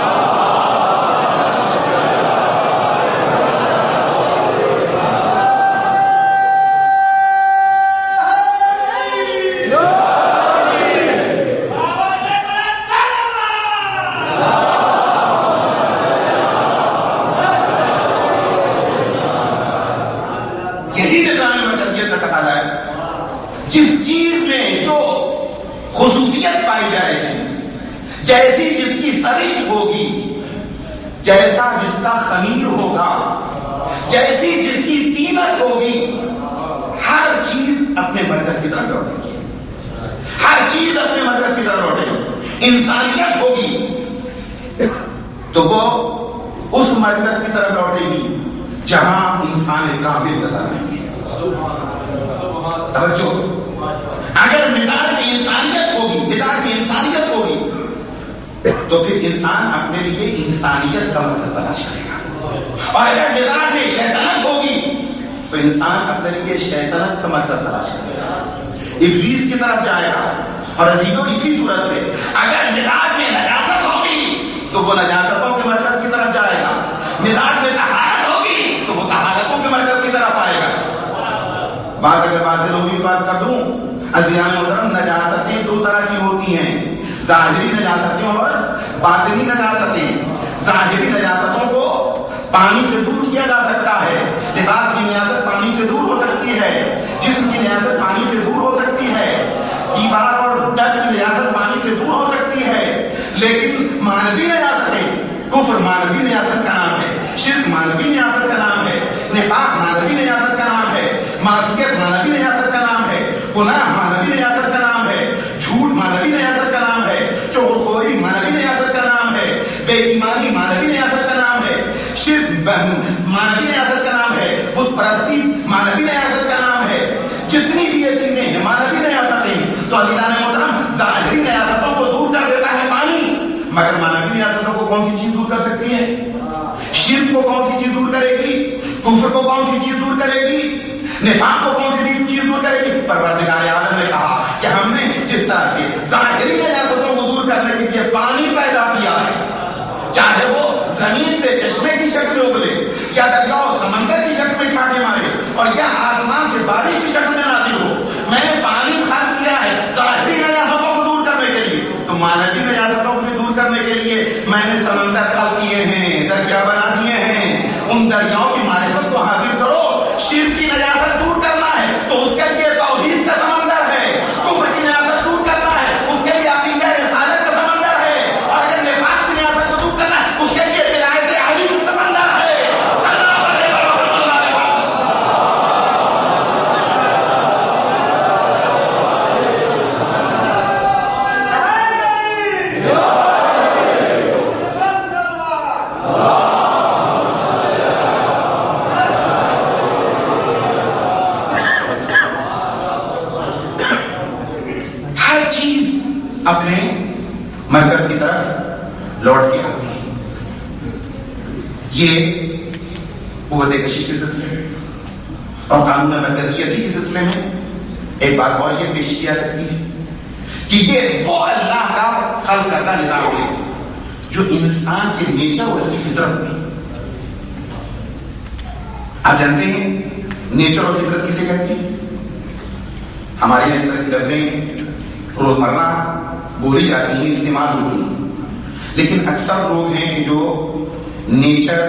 یہی نظام مرکزیت کا تقاضا ہے. جس چیز میں جو خصوصیت پائی جائے گی, جیسی جس کی سرشت ہوگی, جیسا جس کا خمیر ہوگا, جیسی جس کی قیمت ہوگی, ہر چیز اپنے مرکز کی طرف لوٹے گی. ہر چیز اپنے مرکز کی طرف لوٹے گی. انسانیت ہوگی تو وہ اس مرکز کی طرف لوٹے گی جہاں انسان کامل نظر آئیں گے. توجہ, اگر مزاج میں انسانیت ہوگی, مزاج میں انسانیت ہوگی تو پھر انسان اپنے لیے انسانیت کا مرکز تلاش کرے گا. اور اگر مزاج میں شیطنت ہوگی تو انسان اپنے لیے شیطنت کا مرکز تلاش کرے گا, ابلیس کی طرف جائے گا. اور عزیزوں, اسی صورت سے اگر مزاج میں نجاست ہوگی تو وہ نجاستوں کے مرکز کی طرف جائے گا. مزاج میں طہارت ہوگی تو وہ طہارتوں کے مرکز کی طرف آئے گا. بات اگر بات دلوں کی بات کر دوں, عزیزان محترم, نجاستیں دو طرح کی ہوتی ہیں, ظاہری نجاستیں اور باطنی نجاستیں. ظاہری نجاستوں کو پانی سے دور کیا جا سکتا ہے. لباس کی نجاست پانی سے دور ہو سکتی ہے, جسم کی نجاست پانی سے دور ہو سکتی ہے, دیوار اور در کی نجاست پانی سے دور ہو سکتی ہے. لیکن مانوی نجاستیں, کفر مانوی نجاست کا نام ہے, شرک مانوی نجاست کا نام ہے, نفاق مانوی نجاست کا نام ہے, معصیت مانوی نجاست کا نام ہے, گناہ مانوی نجاست کا نام ہے, جھوٹ مانوی نجاست کا نام ہے, چغلخوری مانوی نجاست کا نام ہے, بے ایمانی مانوی نجاست کا نام ہے, شرک مانوی نجاست کا نام ہے, بت پرستی مانوی نجاست کا نام ہے. جتنی بھی یہ چیزیں ہیں مانوی نجاستیں, تو عزیزان محترم ظاہری نجاستوں کو دور کر دیتا ہے پانی, مگر مانوی نجاستوں کو کون سی چیز دور کر سکتی ہے؟ شرک کو کون سی چیز دور کرے گی؟ کفر کو کون سی چیز دور کرے گی؟ نفاق کو کون سی چیز دور کرے گی؟ پروردگار عالم نے کہا کہ ہم نے جس طرح سے ظاہری نجاستوں کو دور کرنے کے لیے پانی پیدا کیا ہے, چاہے وہ زمین سے چشمے کی شکل میں ابلے, یا دریا اور سمندر کی شکل میں ٹھاٹے مارے, اور یا آسمان سے بارش کی شکل میں نازل ہو, میں نے پانی خلق کیا ہے ظاہری نجاستوں کو دور کرنے کے لیے. تو مانوی نجاستوں کو بھی دور کرنے کے لیے میں نے سمندر خلق کیے ہیں, دریا بنا دیے ہیں. ان دریاؤں کی معرفت کو حاصل کرو. شرک کی نجاست دور کرنا ہے تو اس کے لیے توحید کا سمندر ہے. کفر کی نجاست دور کرنا ہے اس کے لیے عقیدہ رسالت کا سمندر ہے. اور اگر نفاق کی نجاست کو دور کرنا ہے اس کے لیے ولایت علی کا سمندر ہے. اپنے مرکز کی طرف لوٹ کے آتی ہے. یہ قوت کشی کے سلسلے اور قانون مرکزیتی کے سلسلے میں ایک بات اور یہ پیش کی جا سکتی ہے کہ یہ وہ اللہ کا خلق کرتا نظام ہے جو انسان کے نیچر اور اس کی فطرت میں. آپ جانتے ہیں نیچر اور فطرت کسے کہتے ہیں؟ ہماری اس طرح کی لفظیں روزمرہ بولی جاتی ہیں, استعمال ہوتی ہیں, لیکن اکثر لوگ ہیں کہ جو نیچر,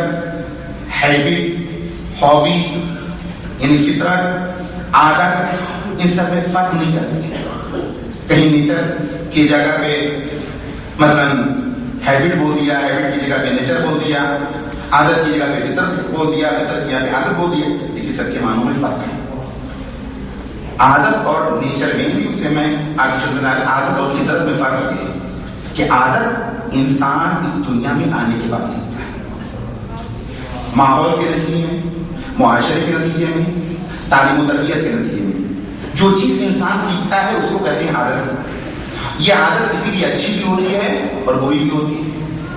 ہیبٹ, ہابی یعنی فطرت, عادت, ان سب میں فرق نہیں کرتے. کہیں نیچر کی جگہ پہ مثلا ہیبٹ بول دیا, ہیبٹ کی جگہ پہ نیچر بول دیا, عادت کی جگہ پہ فطرت بول دیا, فطرت کی جگہ پہ عادت بول دیا, لیکن سب کے معنوں میں فرق ہے. عادت اور نیچر میں بھی اسے میں آگے چل رہا ہے. عادت اور فطرت میں فرق یہ ہے کہ عادت انسان اس دنیا میں آنے کے بعد سیکھتا ہے، ماحول کے نتیجے میں، معاشرے کے نتیجے میں، تعلیم و تربیت کے نتیجے میں. جو چیز انسان سیکھتا ہے اس کو کہتے ہیں عادت. یہ عادت اسی لیے اچھی بھی ہوتی ہے اور بری بھی ہوتی ہے.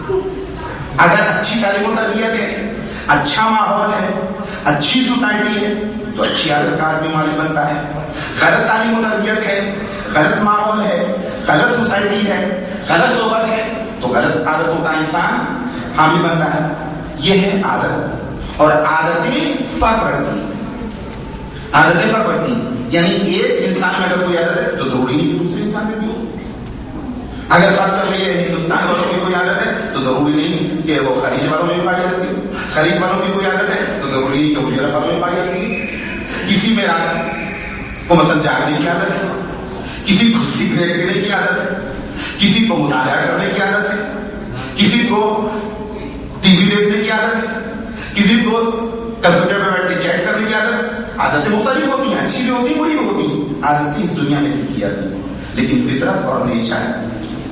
اگر اچھی تعلیم و تربیت ہے، اچھا ماحول ہے، اچھی سوسائٹی ہے تو اچھی عادت کا آدمی مالک بنتا ہے. غلط تعلیم و تربیت ہے، غلط ماحول ہے، غلط سوسائٹی ہے، غلط صحبت ہے تو غلط عادتوں کا انسان حامی بنتا ہے. یہ ہے عادت. اور عادتیں فرق رکھتی ہیں. عادتیں فرق رکھتی ہیں یعنی ایک انسان میں اگر کوئی عادت ہے تو ضروری نہیں کہ دوسرے انسان میں بھی ہو. اگر خاص کر یہ ہندوستان والوں کی کوئی عادت ہے تو ضروری نہیں کہ وہ خلیج والوں میں پائی جاتی ہے. خلیج والوں کی کوئی عادت ہے تو ضروری نہیں کہ وہ یورپ والوں میں پائی جاتی ہے. کسی میں رات کو مثلا جاگنے کی عادت ہے، کسی کو سگریٹ پینے کی عادت ہے، کسی کو مطالعہ کرنے کی عادت ہے، کسی کو ٹی وی دیکھنے کی عادت ہے، کسی کو کمپیوٹر پہ بیٹھ کے چیٹ کرنے کی عادت. عادتیں مختلف ہوتی ہیں، اچھی بھی ہوتی ہیں، بری بھی ہوتی ہیں. عادتیں اس دنیا میں سیکھی جاتی ہیں. لیکن فطرت اور نیچر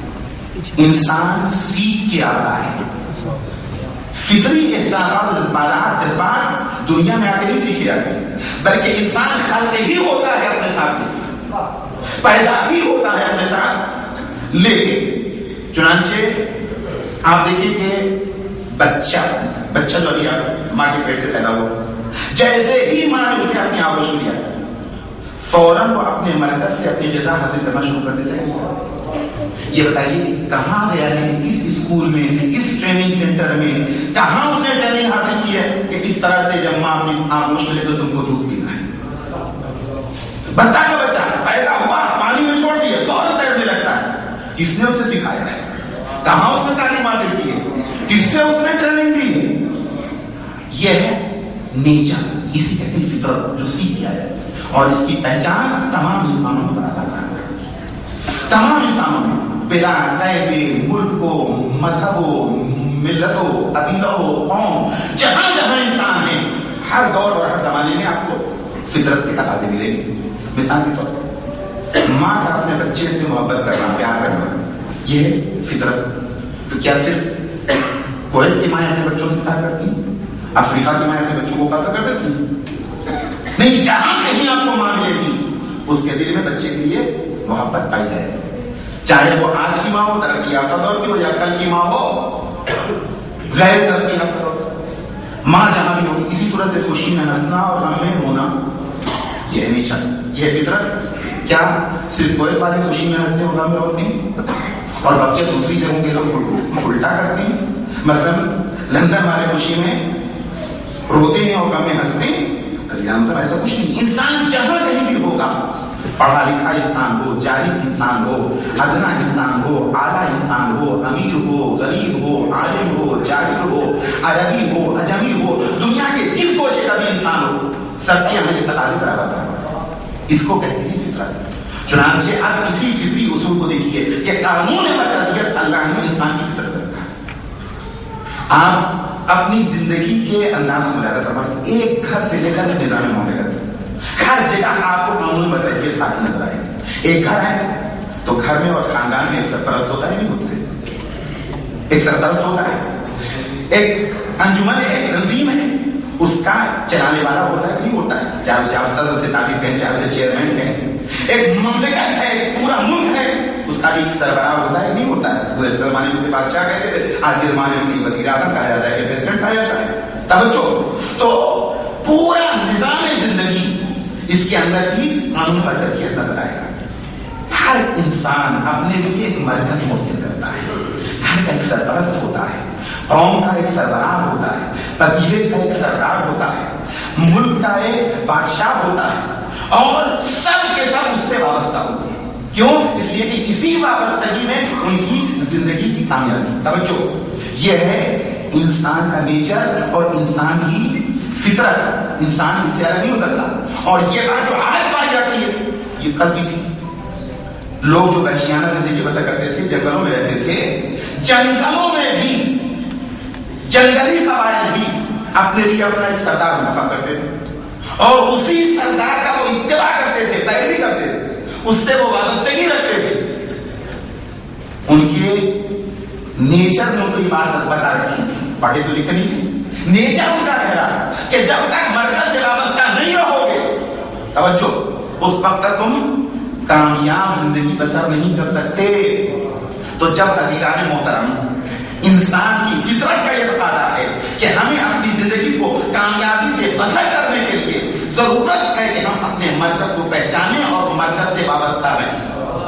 انسان سیکھ کے آتا ہے. فطری احساسات، جذبات جذبات دنیا میں آ کے نہیں سیکھے جاتے بلکہ انسان خلق ہی ہوتا ہے اپنے ساتھ، پیدا بھی ہوتا ہے اپنے ساتھ. لیکن چنانچہ آپ دیکھیں کہ بچہ بچہ جو ابھی ماں کے پیٹ سے پیدا ہوا، جیسے ہی ماں نے اسے اپنی آغوش میں لیا فوراً وہ اپنے مرکز سے اپنی غذا حاصل کرنا شروع کر دیتا ہے. یہ بتائیے کہاں گیا ہے، کس اسکول میں، کس ٹریننگ سینٹر میں، کہاں اس نے ٹریننگ حاصل کی ہے کہ اس طرح سے جب ماں اپنی آغوش میں لے تو تم کو دودھ پینا ہے. بتا کا بچہ پیدا ہوا، پانی میں چھوڑ دیا، فوراً تیرنے لگتا ہے. کس نے اسے سکھایا ہے؟ کہاں اس نے تعلیم حاصل کی ہے؟ کس سے اس نے ٹریننگ دی ہے؟ یہ ہے نیچر، اسی کہتے ہیں فطرت، جو سیکھ گیا ہے. اور اس کی پہچان تمام انسانوں میں برابر ہے. تمام انسانوں میں بلا قید ملک ہو، مذہب ہو، ملت ہو، قبیلہ ہو، قوم، جہاں جہاں انسان ہے ہر دور اور ہر زمانے میں آپ کو فطرت کے تقاضے ملیں گے. مثال کے طور پر ماں کا اپنے بچے سے محبت کرنا، پیار کرنا، یہ ہے فطرت. تو کیا صرف کویت کی مائیں اپنے بچوں سے پیار کرتی ہیں؟ افریقہ کی مائیں اپنے بچوں کو قتل کر دیتی ہیں؟ نہیں. جہاں کہیں آپ کو ماں ملے گی اس کے دل میں بچے کے لیے محبت پائی جائے گی، چاہے وہ آج کی ماں ہو، ترقی یافتہ دور کی ہو، یا کل کی ماں ہو غیر ترقی یافتہ دور. ماں جہاں بھی ہو اسی صورت سے خوشی میں ہنسنا اور غم میں ہونا، یہ نیچر، یہ فطرت. کیا صرف کوئی والے خوشی میں ہنستے اور غم میں ہوتے ہیں اور بقیہ دوسری جگہوں کے لوگ الٹا کرتے ہیں؟ مثلا لندن والے خوشی میں روتے ہیں اور غم میں ہنستے ہیں. مطلب ایسا کچھ نہیں. انسان جہاں کہیں بھی ہوگا، پڑھا لکھا انسان ہو، جاہل انسان ہو، ادنا انسان ہو، اعلیٰ انسان ہو، امیر ہو، غریب ہو، عالم ہو، جاہل ہو، عربی ہو، اجمی ہو، دنیا کے جس گوشے کا بھی انسان ہو، سب کے یہاں یہ تقاضے برابر ہیں. اس کو کہتے ہیں فطرت. چنانچہ اب اسی فطری اصول کو دیکھیے کہ قانون مرکزیت اللہ نے انسان کی فطرت رکھا. آپ اپنی زندگی کے انداز کو ملاحظہ فرمائیں. ایک گھر سے لے کر نظام مملکت ہر جگہ آپ کو قانون مرکزیت حاکم نظر آئے. ایک گھر ہے تو گھر میں اور خاندان میں ایک سرپرست ہوتا ہے، نہیں ہوتا ہے؟ ایک سرپرست ہوتا ہے، ایک انجمن ہے، ایک تنظیم ہے، اس کا چلانے والا ہوتا ہے، نہیں ہوتا ہے؟ چاہے اسے آپ صدر سے تعریف کہیں، چاہے اسے چیئرمین کہیں. ایک مملکت ہے، ایک پورا ملک ہے، اس کا بھی ایک سربراہ ہوتا ہے، نہیں ہوتا ہے؟ گزشتہ زمانے میں اسے بادشاہ کہتے تھے، آج کے زمانے میں کہیں وزیر اعظم کہا جاتا ہے کہ پریزیڈنٹ کہا جاتا ہے. توجہ. تو پورا نظام زندگی اس کے اندر کی قانون مرکزیت نظر آئے گا. ہر انسان اپنے لیے ایک مرکز متعین کرتا ہے. گھر کا ایک سرپرست ہوتا ہے، قوم کا ایک سربراہ ہوتا ہے، قبیلے کا ایک سردار ہوتا ہے، ملک کا ایک بادشاہ ہوتا ہے، اور سب کے سب اس سے وابستہ ہوتے ہیں. کیوں؟ اس لیے کہ اسی وابستگی میں ان کی زندگی کی کامیابی. توجہ. یہ ہے انسان کا نیچر اور انسان کی فطرت. انسان اس سے الگ نہیں ہو سکتا. اور یہ بات جو آج پائی جاتی ہے یہ کل بھی تھی. لوگ جو وحشیانہ زندگی بسر کرتے تھے، جنگلوں میں رہتے تھے، جنگلوں میں بھی جنگلی قبائل بھی اپنے لیے اپنا ایک سردار منتخب کرتے تھے اور اسی سردار کا وہ اتباع کرتے تھے، پیروی کرتے تھے، اس سے وہ وابستگی رکھتے تھے. ان کے نیچر نے ان کو یہ بات بتا رکھی تھی، پڑھے تو لکھے نہیں تھے. نیچر ان کا کہہ رہا ہے کہ جب تک مرکز سے وابستہ نہیں رہو گے، توجہ، اس وقت تک تم کامیاب زندگی بسر نہیں کر سکتے. تو جب عزیزان محترم انسان کی فطرت کا یہ تقاضا ہے کہ ہمیں اپنی زندگی کو کامیابی سے بسر کرنے کے لیے ضرورت ہے کہ ہم اپنے مرکز کو پہچانیں اور مرکز سے وابستہ رہیں،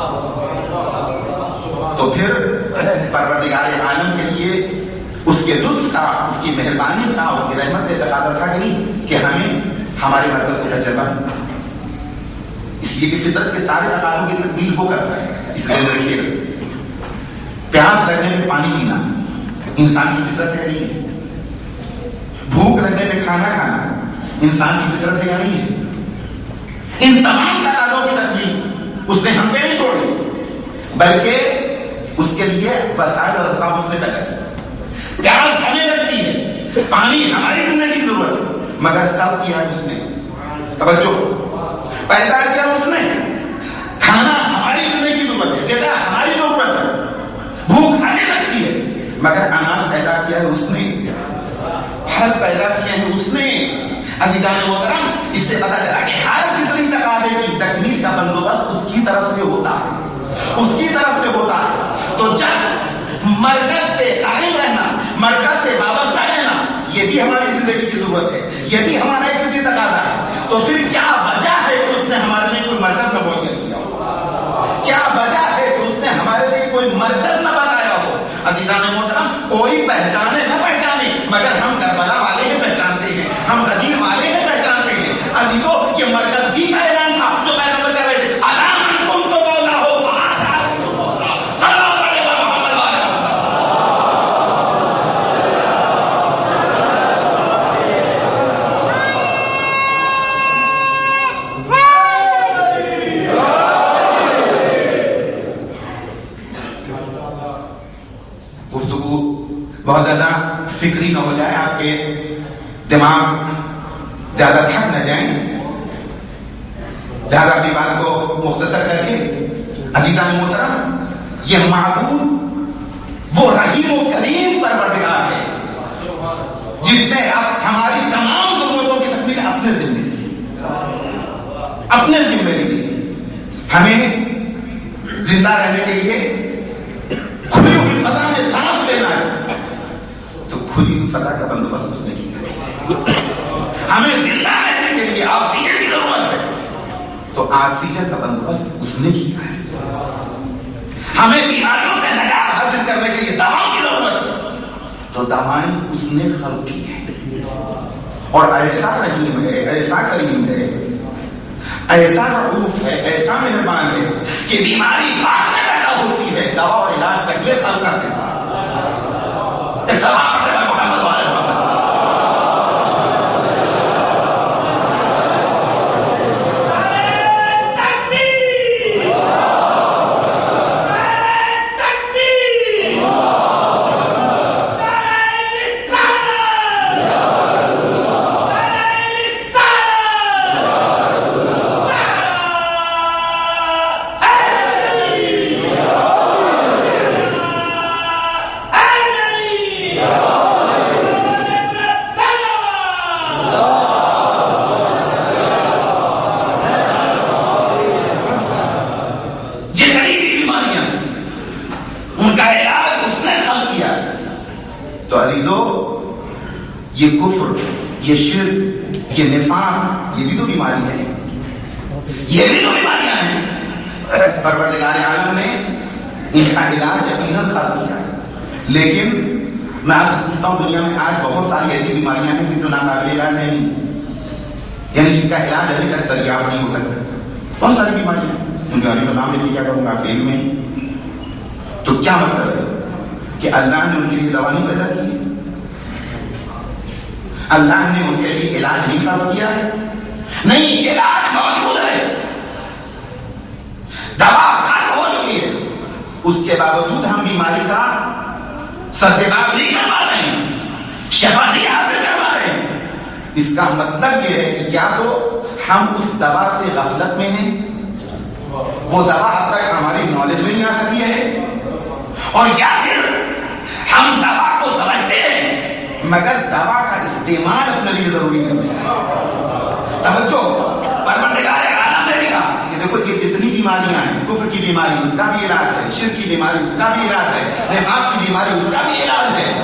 تو پھر پروردگار عالم کے لیے اس کے لطف کا، اس کی مہربانی کا، اس کی رحمت کا تقاضا تھا کہ نہیں کہ ہمیں ہمارے مرکز کو پہچانا ہے. اس لیے کہ فطرت کے سارے تقاضوں کی تکمیل وہ کرتا ہے. اس لیے رکھیے گا، پیاس لگنے میں پانی پینا انسان کی فطرت ہے نہیں ہے. بھوک لگنے میں کھانا کھانا انسان کی فطرت ہے یا نہیں ہے. ان تمام تقاضوں کی تکمیل اس نے ہم پہ نہیں چھوڑی، بلکہ اس کے لیے وسائل اور اسباب اس نے پیدا کی. پیاس ہمیں لگتی ہے، پانی ہماری زندگی کی ضرورت ہے، مگر سب کیا ہے اس نے. توجہ، پیدا کیا اس نے. کھانا ہماری زندگی کی ضرورت ہے، جیسا ہماری ضرورت ہے. بھوک ہمیں لگتی ہے، مگر اناج پیدا کیا ہے اس نے، پھل پیدا کیے ہیں اس نے. عزیزان محترم، اس سے پتہ چلا کہ ہر فطری تقاضے کی تکمیل کا بندوبست اس کی طرف سے ہوتا ہے، اس کی طرف سے ہوتا ہے. تو جب مرکز پہ قائم رہنا، مرکز سے وابستہ رہنا، یہ بھی ہماری زندگی کی ضرورت ہے، یہ بھی ہمارا ایک فطری تقاضا ہے. تو پھر کیا وجہ ہے کہ اس نے ہمارے لیے کوئی مرکز نہ معین کیا ہو؟ کیا وجہ ہے کہ اس نے ہمارے لیے کوئی مرکز نہ بتایا ہو؟ عزیزان محترم، کوئی پہچانے نہ پہچانے، مگر ہم کربلا والے ہیں پہچانتے ہیں، ہم غدیر والے ہیں پہچانتے ہیں. عزیزو، یہ مرکز بھی کا اعلان تھا جو پیغمبر کر رہے تھے. الان تم تو مولا ہو، بہت زیادہ فکری نہ ہو جائے، آپ کے دماغ زیادہ تھک نہ جائیں، لہذا اپنی بات کو مختصر کر کے عزیزان محترم، یہ معبود وہ رحیم و کریم پروردگار ہے جس نے اب ہماری تمام ضرورتوں کی تکمیل اپنے ذمہ دی، اپنے ذمہ دی. ہمیں زندہ رہنے کے لیے کھلی ہوئی فضا میں سانس لینا ہے، کھلی ہوئی فضا کا بندوبست اس نے کیا. ہمیں زندہ رہنے کے لیے آکسیجن کی ضرورت ہے، تو آکسیجن کا بندوبست اس نے کیا ہے. ہمیں بیماریوں سے نجات حاصل کرنے کے لیے دواؤں کی ضرورت ہے، تو دوائیں اس نے خلق کی ہے. اور ایسا رحیم ہے، ایسا کریم ہے، ایسا رؤوف ہے، ایسا مہربان ہے کہ بیماری بعد میں پیدا ہوتی ہے، دوا اور علاج پہلے خلق کر دیتا ہے. ایک سوال یہ کفر، یہ شرک، یہ نفاق، یہ بھی تو بیماری ہے، یہ بھی تو بیماریاں ہیں. پروردگار عالم نے ان کا علاج یقیناً خلق کیا، لیکن میں آپ سے پوچھتا ہوں، دنیا میں آج بہت ساری ایسی بیماریاں ہیں کہ جو ناقابل علاج ہیں، یعنی جن کا علاج ابھی تک دریافت نہیں ہو سکتا. بہت ساری بیماریاں ہیں، ان بیماریوں کا نام لینے کیا کروں گا آپ کے علم میں. تو کیا مطلب ہے کہ اللہ نے ان کے لیے دوا نہیں پیدا کی ہے؟ اللہ نے ان کے لیے علاج نہیں خلق کیا ہے؟ نہیں، علاج موجود ہے، دوا خلق ہو چکی ہے، اس کے باوجود ہم بیماری کا سرتباب نہیں کر پا رہے ہیں، شفا نہیں حاصل کر پا رہے ہیں. اس کا مطلب یہ ہے کہ یا تو ہم اس دوا سے غفلت میں ہیں، وہ دوا اب تک ہماری نالج میں نہیں آ سکی ہے، اور یا پھر ہم دوا کو سمجھتے ہیں مگر دوا کا استعمال اپنے لیے ضروری نہیں سمجھتے۔ توجہ، پروردگار عالم نے لکھا کہ دیکھو یہ جتنی بیماریاں ہیں، کفر کی بیماری اس کا بھی علاج ہے، شرک کی بیماری اس کا بھی علاج ہے، نفاق کی بیماری اس کا بھی علاج ہے،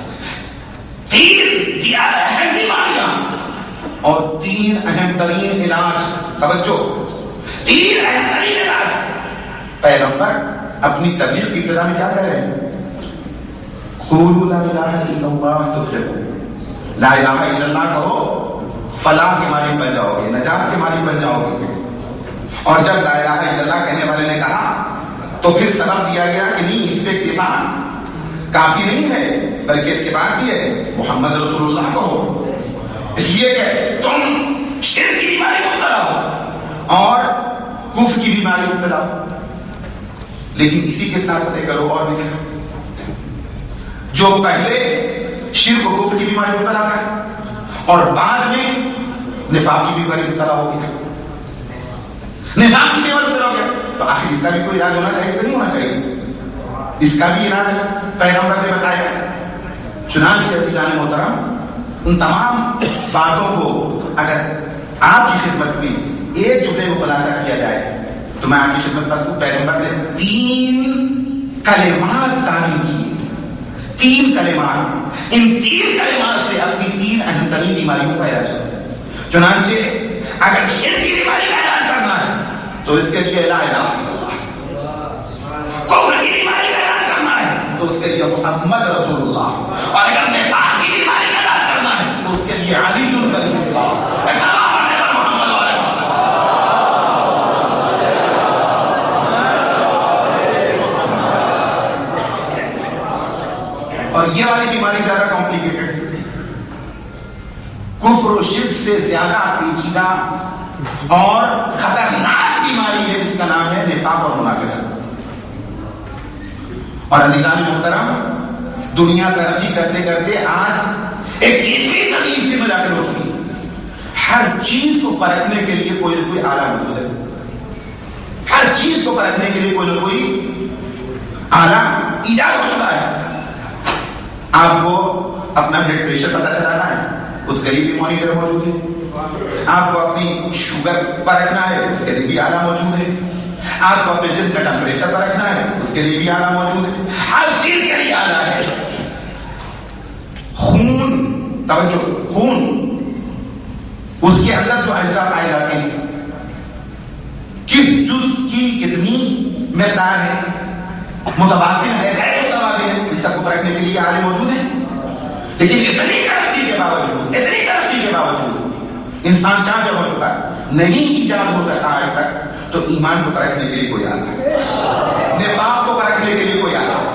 تین اہم بیماریاں اور تین اہم ترین علاج۔ توجہ، تین اہم ترین علاج۔ پیغمبر اپنی تبلیغ کی ابتدا میں کیا کہہ رہے ہیں؟ قولوا لا الہ الا اللہ تفلحوا، لا الہ الا اللہ کہو فلاح کے مالک بن جاؤ گے، نجات کے مالک بن جاؤ گے۔ اور جب لا الہ الا اللہ کہنے والے نے کہا تو پھر سبب دیا گیا کہ نہیں، اس پہ اکتفا کافی نہیں ہے، بلکہ اس کے بعد بھی ہے محمد رسول اللہ کہو، اس لیے کہ تم شرک کی بیماری میں مبتلا ہو اور کفر کی بیماری میں مبتلا ہو۔ لیکن اسی کے ساتھ ساتھ کرو اور بھی کیا، جو پہلے شرک و کفر کی بیماری میں مبتلا تھا اور بعد میں نفاق کی بیماری میں مبتلا ہو گیا، نفاق کی بیماری میں مبتلا ہو گیا، تو آخر اس کا بھی کوئی علاج ہونا چاہیے کہ نہیں ہونا چاہیے؟ اس کا بھی علاج پیغمبر نے بتایا۔ چنانچہ عزیزان محترم، ان تمام باتوں کو اگر آپ کی خدمت میں ایک جملے کو خلاصہ کیا جائے تو میں آپ کی خدمت پر ہوں، پیغمبر نے تین کلمات تعلیم کیے، تین کلمات، ان تین کلمات سے اپنی تین اہم ترین بیماریوں کا علاج کرو۔ چنانچہ اگر شرک کی بیماری کا علاج کرنا ہے تو اس کے لیے لا الہ الا اللہ، کفر کی بیماری کا علاج کرنا ہے تو اس کے لیے محمد رسول اللہ، اور اگر نفاق کی بیماری کا علاج کرنا ہے تو اس کے لیے علی بن ابی طالب۔ ایسا اور یہ والی بیماری زیادہ کمپلیکیٹڈ، کفر و شرک سے زیادہ پیچیدہ اور خطرناک بیماری ہے جس کا نام ہے نفاق اور منافقت۔ اور عزیزان محترم، دنیا ترقی کرتے کرتے آج اکیسویں صدی عیسوی میں داخل ہو چکی ہے۔ ہر چیز کو پرکھنے کے لیے کوئی نہ کوئی آلہ موجود ہے، ہر چیز کو پرکھنے کے لیے کوئی نہ کوئی آلہ ایجاد ہو چکا ہے۔ آپ کو اپنا بلڈ پریشر پتہ چلانا ہے، اس کے لیے بھی مانیٹر موجود ہے۔ آپ کو اپنی شوگر پرکھنا ہے، اس کے لیے بھی آلہ موجود ہے۔ آپ کو اپنے جسم کا ٹمپریچر پرکھنا ہے، اس کے لیے بھی آلہ موجود ہے۔ ہر چیز کے لیے آلہ ہے۔ خون، توجہ، خون، اس کے اندر جو اجزاء پائے جاتے ہیں، کس جزء کی کتنی مقدار ہے، متوازن ہے، غیر متوازن ہے، ان سب کو پرکھنے کے لیے آلے موجود ہیں۔ لیکن اتنی ترقی کے باوجود اتنی ترقی کے باوجود انسان چاہ جب ہو چکا ہے، نہیں ایجاد ہو سکتا آج تک، تو ایمان کو پرکھنے کے لیے کوئی آلہ ہے، نفاق کو پرکھنے کے لیے کوئی آلہ ہے،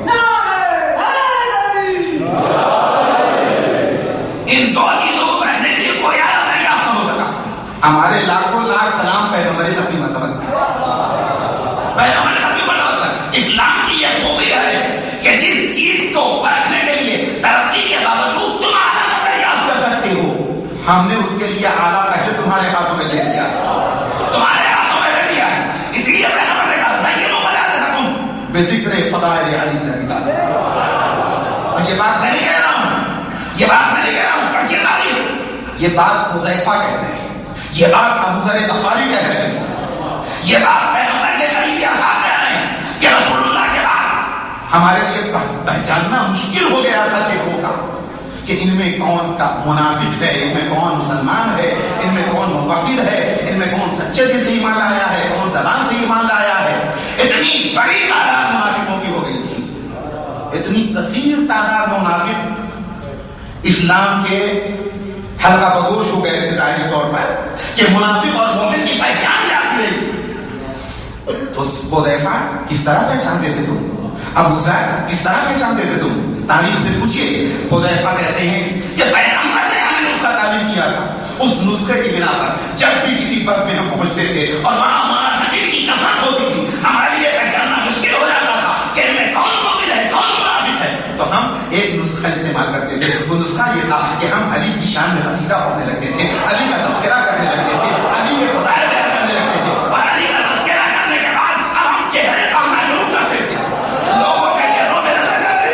ان دو چیزوں کو پرکھنے کے لیے کوئی آلہ نہیں آپ ہو سکا۔ ہمارے لاکھوں لاکھ سلام پیغمبر شفیع مرتبت پیغمبر شفیع مرتبت۔ اسلام کی یہ خوبی ہے کہ جس چیز کو پرکھنے کے لیے ترقی کے باوجود تم آلہ نہ دریافت کر سکتے ہو، ہم نے اس کے لیے آلہ پہلے تمہارے ہاتھوں میں دے دیا، تمہارے ہاتھوں میں دے دیا۔ اسی لیے پیغمبر نے کہا زینوا مجالسکم بذکر فضائل علی بن ابی طالب۔ اور یہ بات میں نہیں کہہ رہا ہوں، یہ بات میں نہیں کہہ رہا ہوں، پڑھیے تاریخ، یہ بات حذیفہ کہتے ہیں، یہ بات ابو ذر غفاری کہتے ہیں، یہ بات پیغمبر کے قریبی اصحاب کہہ رہے ہیں کہ رسول اللہ کے بعد ہمارے لیے پہچاننا مشکل ہو گیا تھا چیزوں کا کہ ان میں کون کا منافق ہے، ان میں کون مسلمان ہے، ان میں کون موحد ہے، ان میں کون سچے دل سے ایمان لایا ہے، کون زبان سے ایمان لایا ہے۔ اتنی بڑی تعداد منافقوں کی ہو گئی تھی، اتنی کثیر تعداد منافق اسلام کے حلقہ پگوش ہو گئے تھے ظاہری طور پر کہ منافق اور مومن کی پہچان جاتی رہی تھی۔ تو حذیفہ کس طرح پہچانتے تھے تم؟ ابو ذر کس طرح پہچانتے تھے تم؟ تاریخ سے پوچھئے۔ حذیفہ کہتے ہیں کہ پیغمبر نے ہمیں نسخہ تعلیم کیا تھا، اس نسخے کی بنا پر جب بھی کسی بس میں ہم پہنچتے تھے اور وہاں منافقین کی کثرت ہوتی تھی، ہمارے لیے پہچاننا مشکل ہو جاتا تھا کہ ان میں کون مومن ہے، کون منافق ہے، تو ہم ایک نسخہ استعمال کرتے تھے۔ وہ نسخہ یہ تھا کہ ہم علی کی شان میں قصیدہ پڑھنے لگتے تھے، علی کا تذکرہ کرنے لگتے تھے، علی کے فضائل بیان کرنے لگتے تھے، اور علی کا تذکرہ کرنے کے بعد اب ہم چہرے پڑھنا شروع کرتے تھے، لوگوں کے چہروں میں نظر آتے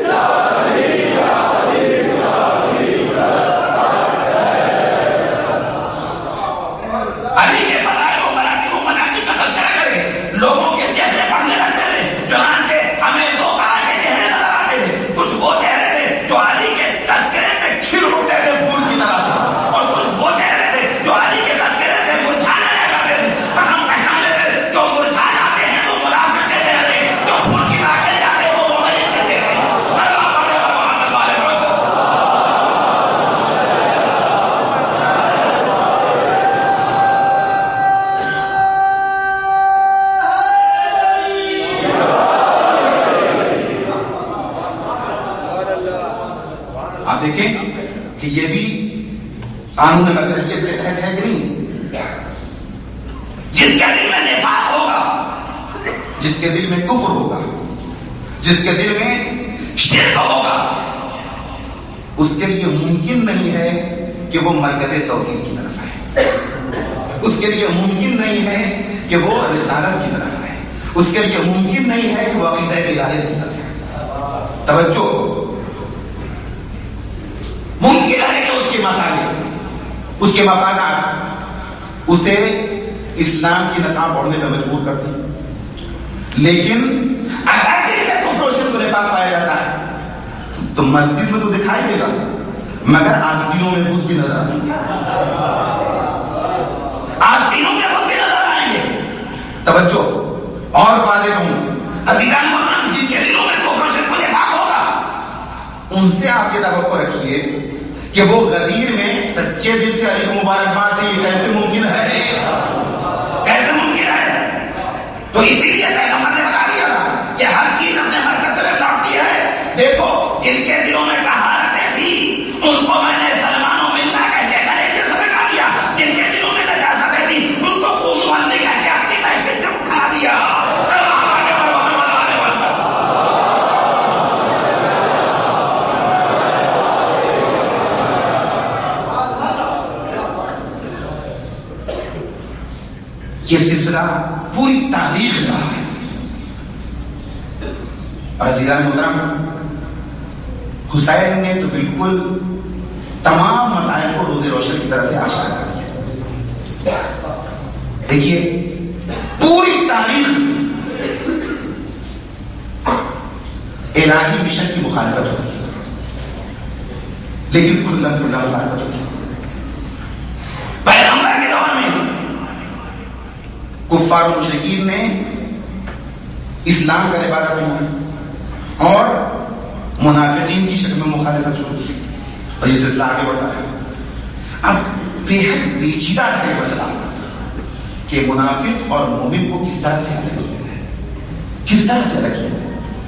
علی کے فضائل و مراتب و مناقب کا تذکرہ کر کے لوگوں کے چہرے پڑھنے لگتے تھے. چنانچہ ہمیں دو طرح کے چہرے نظر آتے تھے. کچھ وہ چہرے تھے جو علی کے تذکرے پہ کھل اٹھتے تھے پھول کی طرح سے، اور کچھ وہ چہرے تھے جو علی کے تذکرے سے مرجھا جایا کرتے تھے. اور ہم پہچان لیتے تھے جو مرجھا جاتے ہیں وہ منافق کے چہرے، جو پھول کی طرح کھل جاتے ہیں وہ مومن کے چہرے. صلی اللہ علیہ وسلم. آپ دیکھیں کہ یہ بھی قانون مرکزیت کے تحت ہے کہ نہیں؟ جس کے دل میں نفاق ہوگا، جس کے دل میں کفر ہوگا، جس کے دل میں شرک ہوگا، اس کے لیے ممکن نہیں ہے کہ وہ مرکز توحید کی طرف آئے، اس کے لیے ممکن نہیں ہے کہ وہ رسالت کی طرف آئے، اس کے لیے ممکن نہیں ہے کہ وہ عقیدہ الہیت کی طرف آئے. توجہ، ممکن ہے کہ اس کے مسائل، اس کے مفادات اسے اسلام کی نقاب اوڑھنے پر مجبور کرتے ہیں، لیکن اگر دل میں کفر و شرک و نفاق پایا جاتا ہے تو مسجد میں تو دکھائی دے گا مگر آستینوں میں بت بھی نظر آئیں گے، آستینوں میں بت بھی نظر آئیں گے. توجہ، اور واضح ہوں، عزیزان محترم، جن کے دلوں میں کفر و شرک و نفاق ہوگا ان سے آپ یہ توقع رکھیے کہ وہ غدیر میں سچے دل سے علی کو مبارکباد دیں. یہ کیسے ممکن ہے؟ کیسے ممکن ہے؟ تو اسی لیے پیغمبر نے بتا دیا کہ ہر چیز اپنے مرکز طرف لوٹتی ہے. دیکھو، جن کے دلوں میں طہارتیں تھی ان کو میں نے سلمان و منا کہہ کے گلیچے سے لگا دیا، جن کے دلوں میں نجاستیں تھی ان کو قوم بندی کہہ کے اپنی محفل سے اٹھا دیا. یہ سلسلہ پوری تاریخ رہا ہے. اور عزیزان محترم، حسین نے تو بالکل تمام مسائل کو روز روشن کی طرح سے آشکار کر دیا. دیکھیے، پوری تاریخ الہی مشن کی مخالفت ہوتی ہے، لیکن کھلا کھلا مخالفت ہوتی ہے. پیغمبر کے دور میں کفار و مشرکین نے اسلام کا لبادہ پہنا اور منافقین کی شکل میں مخالفت شروع کی، اور یہ سلسلہ آگے بڑھتا ہے. اب بے حد پیچیدہ ہے یہ مسئلہ کہ منافق اور مومن کو کس طرح سے الگ کیا ہے، کس طرح سے الگ کیا ہے.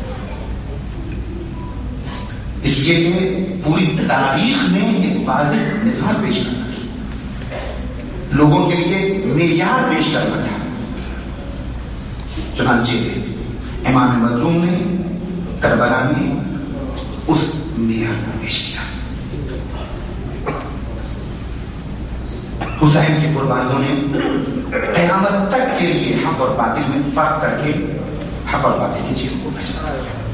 اس لیے کہ پوری تاریخ نے ایک واضح مثال پیش کرنا تھی، لوگوں کے لیے معیار پیش کرنا تھا. چنانچہ امام مظلوم نے کربلا میں اس معیار کو پیش کیا. حسین کے قربانیوں نے قیامت تک کے لیے حق اور باطل میں فرق کر کے حق اور باطل کی چیزوں کو پہچانا.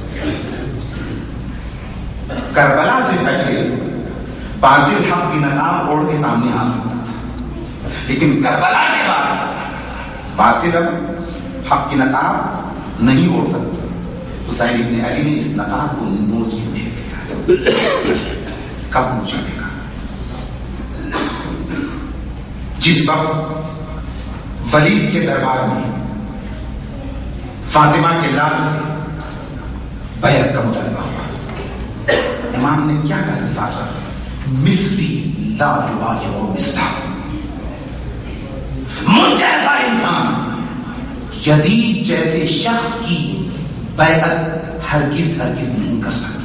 کربلا سے پہلے باطل حق کی نقاب اوڑھ کے سامنے آ سکتا تھا، لیکن کربلا کے بعد باطل اب حق کی نقاب نہیں اوڑھ سکتا. حسین ابن علی نے اس نقاب کو نوچ کے پھینک دیا. کب نوچا پھینکا؟ جس وقت ولید کے دربار میں فاطمہ کے لال سے بیعت کا مطالبہ ہوا. امام نے کیا کہا؟ صاف صاف مثلی لا یواجہ مثلا، مجھ جیسا انسان یزید جیسے شخص کی بیعت ہرگز ہرگز نہیں کر سکتا.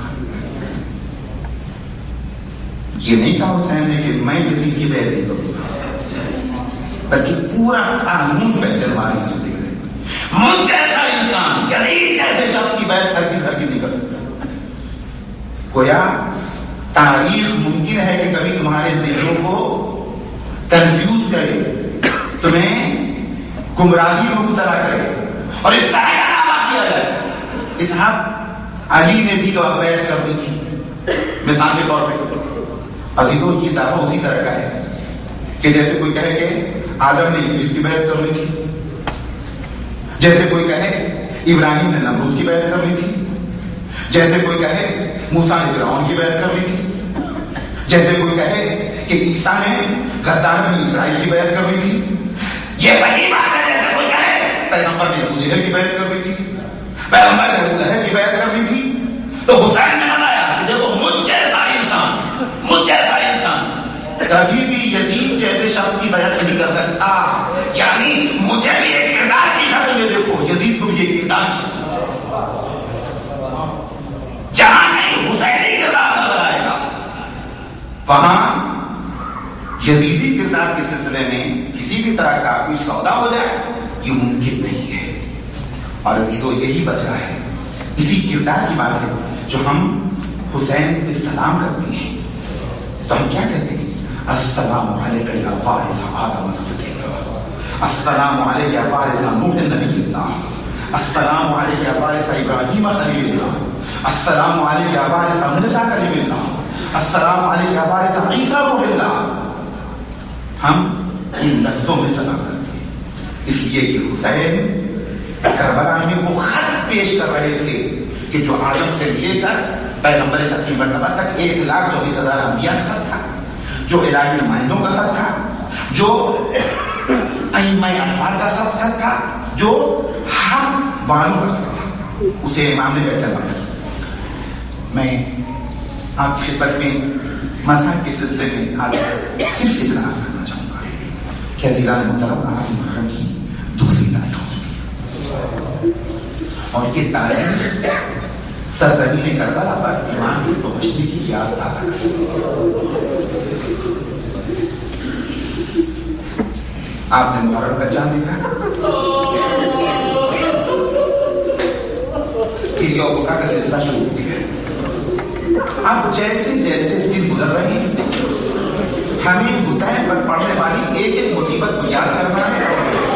یہ نہیں کہا حسین نے کہ میں یزید کی بیعت نہیں کروں گا، بلکہ پورا قانون پہچن والی زندگی. مجھ جیسا انسان یزید جیسے شخص کی بیعت ہرگز ہرگز نہیں کر سکتا. گویا تاریخ ممکن ہے کہ کبھی تمہارے ذہنوں کو کنفیوز کرے، تمہیں گمراہی میں مبتلا کرے اور اس طرح کا دعویٰ کیا جائے کہ صاحب علی نے بھی تو اب بیعت کرنی تھی، مثال کے طور پہ۔ عزیزو یہ دعویٰ اسی طرح کا ہے کہ جیسے کوئی کہے کہ آدم نے ابلیس کی بیعت کرنی تھی، جیسے کوئی کہے ابراہیم نے نمرود کی بیعت کرنی تھی، جیسے کوئی کہے موسیٰ نے فرعون کی بیعت کرنی تھی، جیسے کوئی کہے کہ عیسیٰ نے غدار بن اسرائیل کی بیعت کرنی تھی۔ یہ وہی بات ہے جیسے کوئی کہے پیغمبر نے ابو جہل کی بیعت کرنی تھی، پیغمبر نے ابو لہب کی بیعت کرنی تھی۔ تو حسین نے بتایا کہ دیکھو مجھ جیسا انسان مجھ جیسا انسان کبھی بھی یزید جیسے شخص کی بیعت نہیں کر سکتا، یعنی مجھے بھی ایک کردار کی شکل میں دیکھو، یزید کو بھی ایک کردار کی شکل میں، جہاں کہیں حسینی کردار نظر آئے گا وہاں یزیدی کردار کے سلسلے میں کسی بھی طرح کا کوئی سودا ہو جائے یہ ممکن نہیں ہے۔ اور عزیزو یہی وجہ ہے، اسی کردار کی بات ہے جو ہم حسین پہ سلام کرتے ہیں تو ہم کیا کہتے ہیں؟ السلام علیکم یا وارث آدم و صفوت اللہ، السلام علیکم یا وارث نوح نبی اللہ، السلام علیکم یا وارث ابراہیم خلیل اللہ، السلام علیکم یا وارث موسیٰ کلیم اللہ، السلام علیکم یا وارث عیسیٰ روح اللہ۔ ہم ان لفظوں میں سلام کرتے ہیں اس لیے کہ حسین کربلا میں وہ خط پیش کر رہے تھے کہ جو آدم سے لے کر پیغمبر ستویں مرتبہ تک ایک لاکھ چوبیس ہزار انبیاء کا خط تھا، جو الہی نمائندوں کا خط تھا، جو ائمہ اطہار کا خط تھا، جو حق والوں کا خط تھا، اسے امام نے پہچانا۔ میں آپ کی خدمت میں مذہب کے سلسلے میں آج صرف اتنا عرض کرنا چاہوں گا کہ عزیزان محترم آپ محرم کی دوسری تاریخ ہو چکی ہے اور یہ تاریخ سرزمین کربلا پر ایمان کی پہنچنے کی یاد تازہ کرتی ہے۔ آپ نے محرم کا چاند دیکھا، کہ یوم کا سلسلہ شروع ہو گیا ہے۔ اب جیسے جیسے دن گزر رہے ہیں ہمیں حسین پر پڑنے والی ایک ایک مصیبت کو یاد کرنا ہے۔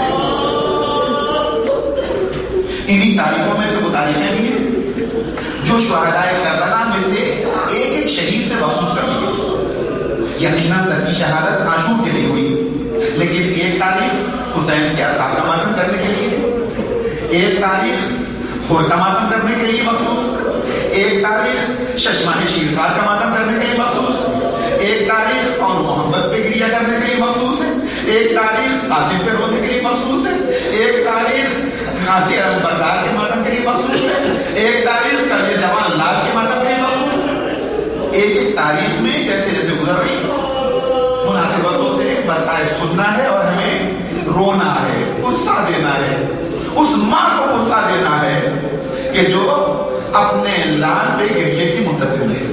انہی تاریخوں میں سے وہ تاریخیں بھی ہیں جو شہدائے کربلا میں سے ایک ایک شہید سے مخصوص کر لی گئی۔ یقیناً سر کی شہادت عاشور کے لیے ہوئی، لیکن ایک تاریخ حسین کے اصحاب کا ماتم کرنے کے لیے، ایک تاریخ خور کا ماتم کرنے کے لیے مخصوص، ایک تاریخ ششماہ شیرخوار کا ماتم کرنے کے لیے مخصوص، ایک تاریخ اور محمد پہ گریہ کرنے کے لیے مخصوص ہے، ایک تاریخ قاسم پہ رونے کے لیے مخصوص ہے، ایک تاریخ غازی علم بردار کے ماتم کے لیے مخصوص ہے، ایک تاریخ کرے جوان لال کے ماتم کے لیے مخصوص ہے۔ ایک ایک تاریخ میں جیسے جیسے گزر رہی مناسبتوں سے مسائل سننا ہے اور ہمیں رونا ہے، غصہ دینا ہے، اس ماں کو غصہ دینا ہے کہ جو اپنے لال پہ گریے کی منتظر ہے،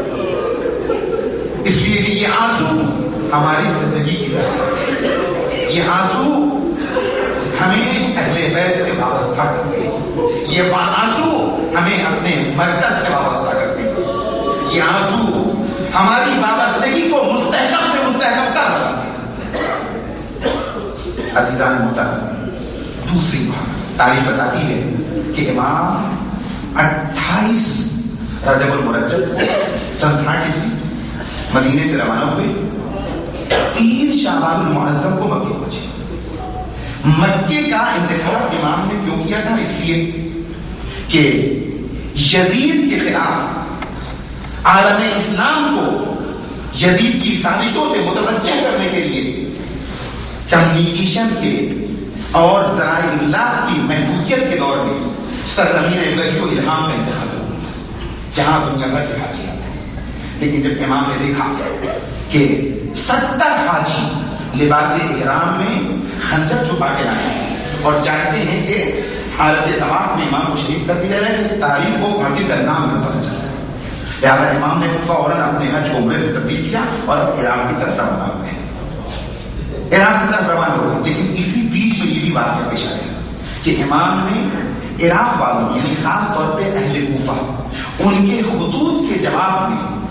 اس لیے کہ یہ آنسو ہماری زندگی کی ضرورت ہے، یہ آنسو ہمیں اہل بیت سے وابستہ کرتے ہیں، یہ آنسو ہمیں اپنے مرکز سے وابستہ کرتے ہیں، یہ آنسو ہماری وابستگی کو مستحکم سے مستحکم کر بناتے ہیں۔ عزیزان محترم، دوسری تاریخ بتاتی ہے کہ امام اٹھائیس رجب المرجب سن ساٹھ ہجری مدینے سے روانہ ہوئے، تین شعبان المعظم کو مکے پہنچے۔ مکے کا انتخاب امام نے کیوں کیا تھا؟ اس لیے کہ یزید کے خلاف عالم اسلام کو یزید کی سازشوں سے متوجہ کرنے کے لیے کمیونیکیشن کے اور ذرائع ابلاغ کی محدودیت کے دور میں سرزمین وحی و الہام کا انتخاب ہوا جہاں دنیا بھر سے حاجی آتے ہیں۔ لیکن جب امام نے دیکھا کہ ستر حاجی لباس احرام میں خنجر چھپا کے لائے ہیں اور چاہتے ہیں کہ حالت طواف میں امام کو شریک کر دیا جائے کہ تاریخ کو گھاٹی کا نام نہ پتہ چل سکے، لہٰذا امام نے فوراً اپنے حج کو عمرے سے تبدیل کیا اور اب ایران کی طرف روانہ ہو گئے ایران کی طرف روانہ ہو گئے لیکن اسی بیچ میں یہ بھی واقعہ پیش آیا کہ امام نے عراق والوں یعنی خاص طور پہ اہل کوفہ ان کے خطوط کے جواب میں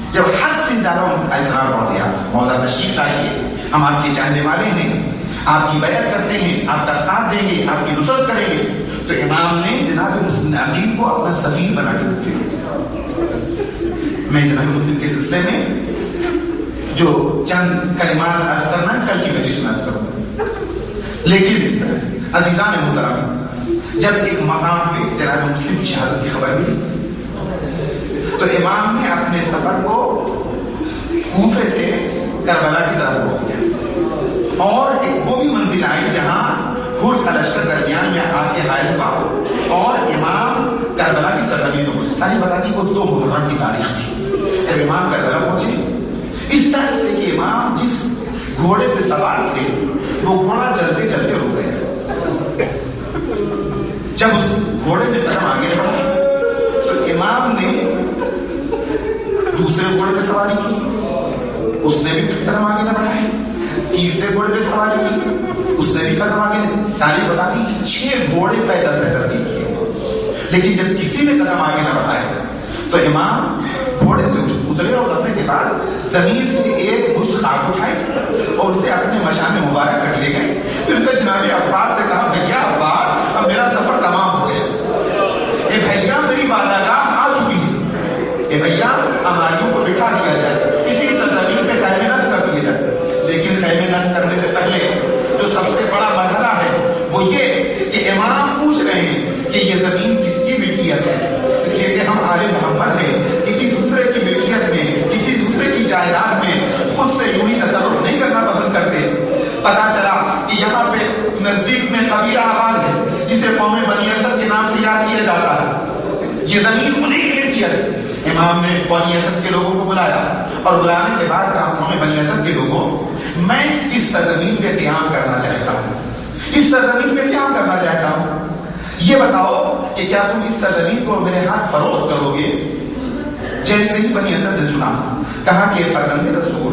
جب حد سے زیادہ ان کا اصرار بڑھ گیا، مولا تشریف لائیے، ہم آپ کے چاہنے والے ہیں، آپ کی بیعت کرتے ہیں، آپ کا ساتھ دیں گے، آپ کی نصرت کریں گے، تو امام نے جناب مسلم عقیل کو اپنا سفیر بنا کے بھیجا۔ میں جناب مسلم کے سلسلے میں جو چند کلمات عرض کرنا ہے کل کی مجلس میں عرض کروں گا، لیکن عزیزان محترم، جب ایک مقام پہ جناب مسلم کی شہادت کی خبر ملی تو امام نے اپنے سفر کو کوفے سے کربلا کی طرف موڑ دیا، اور ایک وہ بھی منزل آئی جہاں ہر کا لشکر درمیان میں آ کے حائل ہوا اور امام کربلا کی سرزمین میں پہنچے۔ تاریخ بتاتی کہ دو محرم کی تاریخ تھی جب امام کربلا پہنچے۔ اس طرح سے کہ امام جس گھوڑے پہ سوار تھے وہ گھوڑا چلتے چلتے رک گیا۔ جب اس گھوڑے نے قدم آگے بڑھا تو امام نے دوسرے گھوڑے پہ سواری کی، اس نے بھی قدم آگے نہ بڑھائے، تیسرے گھوڑے پہ سواری کی، اس نے بھی قدم آگے۔ تاریخ بتاتی کہ چھ گھوڑے پیدل پیدل کیے، لیکن جب کسی نے قدم آگے نہ بڑھائے تو امام گھوڑے سے اترے اور اترنے کے بعد زمین سے ایک مشت خاک اٹھائی اور اسے اپنے مشام مبارک کر لے گئے۔ پھر ان کا جناب عباس سے کہا، بھیا عباس اب میرا سفر تمام ہو گیا، اے بھیا میری بادگاہ آ چکی ہے، اے بھیا ہماریوں کو بٹھا دیا جائے، اسی سرزمین پہ خیمے نصب کر دیے جائے۔ لیکن خیمے نصب کرنے سے پہلے جو سب سے بڑا مرحلہ ہے وہ یہ کہ امام پوچھ رہے ہیں کہ یہ زمین کس کی ملکیت ہے، اس لیے کہ ہم آل محمد ہیں، کسی دوسرے کی ملکیت میں، کسی دوسرے کی جائیداد میں خود سے یوں ہی تصرف نہیں کرنا پسند کرتے۔ پتا چلا کہ یہاں پہ نزدیک میں قبیلہ آباد ہے جسے قوم بنی اسد کے نام سے یاد کیا جاتا ہے، یہ زمین انہیں کی ملکیت ہے۔ امام نے بنی اسد کے لوگوں کو بلایا اور بلانے کے بعد کہا، قوم بنی اسد کے لوگوں، میں اس سرزمین پہ قیام کرنا چاہتا ہوں، اس سرزمین پہ قیام کرنا چاہتا ہوں، یہ بتاؤ کہ کیا تم اس سرزمین کو میرے ہاتھ فروخت کرو گے؟ جیسے ہی بنی اسد نے سنا، کہا کہ فرزند رسول،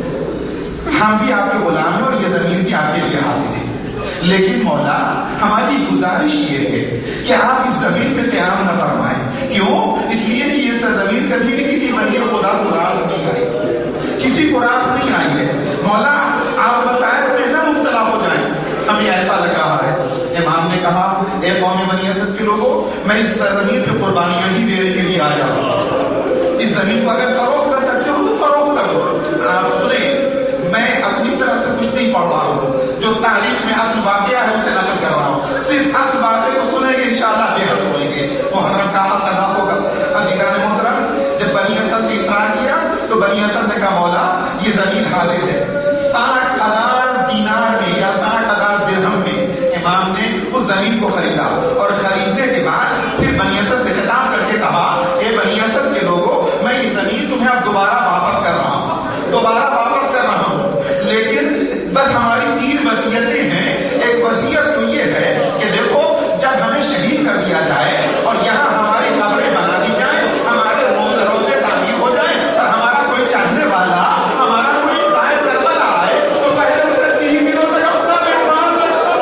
ہم بھی آپ کے غلام ہیں اور یہ زمین بھی آپ کے لیے حاضر ہے، لیکن مولا ہماری گزارش یہ ہے کہ آپ اس زمین پہ قیام نہ فرمائیں۔ کیوں؟ اس لیے کہ یہ سرزمین کبھی بھی کسی ولی خدا کو راس نہیں آئی، کسی کو راس نہیں آئی ہے، مولا آپ مسائل میں نہ مبتلا ہو جائیں، ہمیں ایسا لگ رہا ہے۔ امام نے کہا، اے قوم بنی اسد کے لوگوں، میں اس سرزمین پہ قربانیاں ہی دینے کے لیے آیا ہوں، اس زمین کو اگر فروخت کر سکتے ہو تو فروخت کر دو۔ آپ سنیں، میں اپنی طرف سے کچھ نہیں پڑھ رہا ہوں، جو تاریخ میں اصل واقعہ ہے اسے نقل کر رہا ہوں، صرف اصل واقعے کو سنیں گے انشاءاللہ بہتر ہوئیں گے، محرم کا حق ادا ہوگا۔ عزیزان محترم، جب بنی اسد سے اصرار کیا تو بنی اسد نے کہا، مولا یہ زمین حاضر ہے۔ ساٹھ ہزار دینار میں یا ساٹھ ہزار درہم میں امام نے اس زمین کو خریدا، اور خریدنے کے بعد پھر بنی اسد سے خطاب کر کے کہا، اے بنی اسد کے لوگوں، میں یہ زمین تمہیں اب دوبارہ واپس کر رہا ہوں، دوبارہ واپس کر رہا ہوں، لیکن بس ہماری تین وصیتیں ہیں۔ ایک وصیت تو یہ ہے کہ دیکھو، جب ہمیں شہید کر دیا جائے اور یہاں ہماری قبریں بنا دی جائیں، ہمارے روزے روزے تعمیر ہو جائیں، اور ہمارا کوئی چاہنے والا، ہمارا کوئی صاحب کربلا آئے تو پہلے اسے تین دنوں تک اپنا مہمان رکھنا،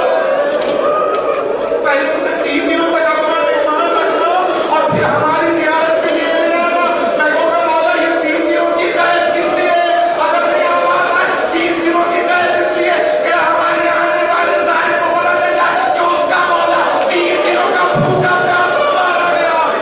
پہلے اسے تین دنوں تک اپنا مہمان رکھنا اور پھر ہماری زیارت کے لیے لے آنا۔ میں کہوں گا، مولا یہ تین دنوں کی قید کس لیے؟ اگر نہیں آواز آئے تین دنوں کی قید اس لیے کہ ہمارے آنے والے ظاہر کو بولا جائے کہ اس کا مولا تین دنوں کا بھوکا پیاسا مارا گیا ہے،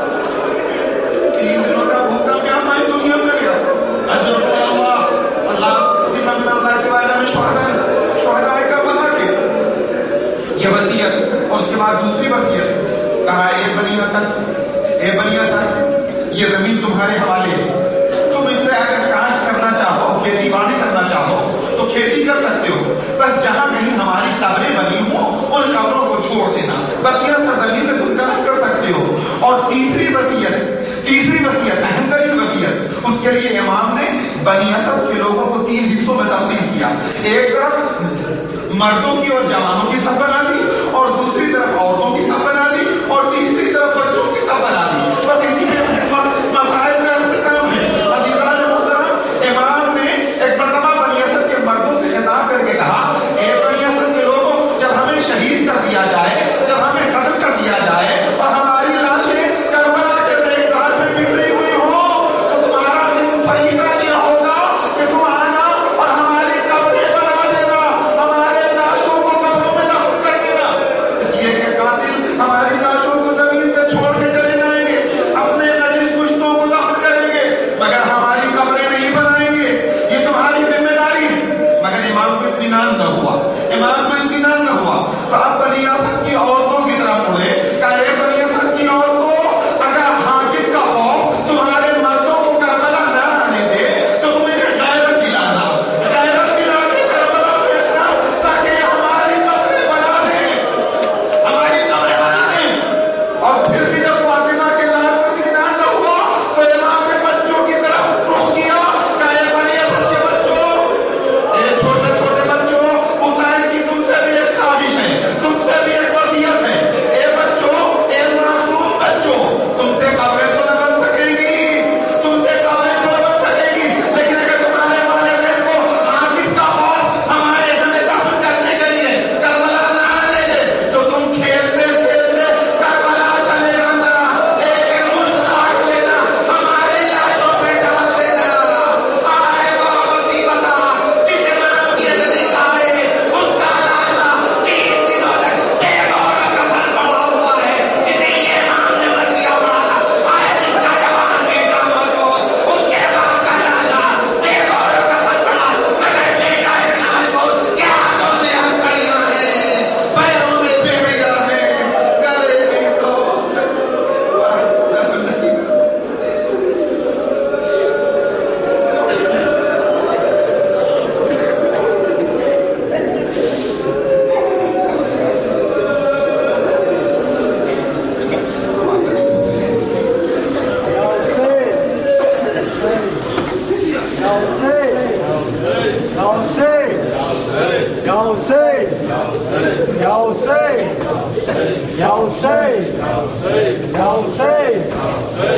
تین دنوں کا بھوکا پیاسا ہی دنیا سے گیا۔ اجر اللہ اللہ کسی من اللہ کے بارے میں شہدا شہدا کربلا کے یہ وصیت، اور اس کے بعد دوسری وصیت کہا، اے بنی اسد، اے بنی اسد، یہ زمین تمہارے حوالے ہے، تم اس پہ اگر کاشت کرنا چاہو، کھیتی باڑی کرنا چاہو تو کھیتی کر سکتے ہو، بس جہاں کہیں ہماری قبریں بنی ہوں ان قبروں کو چھوڑ دینا، بقیہ سرزمین میں تم کاشت کر سکتے ہو۔ اور تیسری وصیت، تیسری وصیت اہم ترین وصیت، اس کے لیے امام نے بنی اسد کے لوگوں کو تین حصوں میں تقسیم کیا، ایک طرف مردوں کی اور جوانوں کی صف بنا دی، اور دوسری طرف عورتوں کی صف بنا دی، اور تیسری طرف بچوں کی صف بنا دی، بس اسی میں مسائل کا اختتام ہے۔ عزیزان محترم، امام نے ایک مرتبہ بنی اسد کے مردوں سے خطاب کر کے کہا، اے بنی اسد کے لوگوں، جب ہمیں شہید کر دیا جائے، جب ہمیں قتل کر دیا جائے اور ہماری لاشیں کربلا کے ریگزار میں بکھری ہوئی ہوں تو تمہارا دن 有谁？有谁？有谁？有谁？有谁？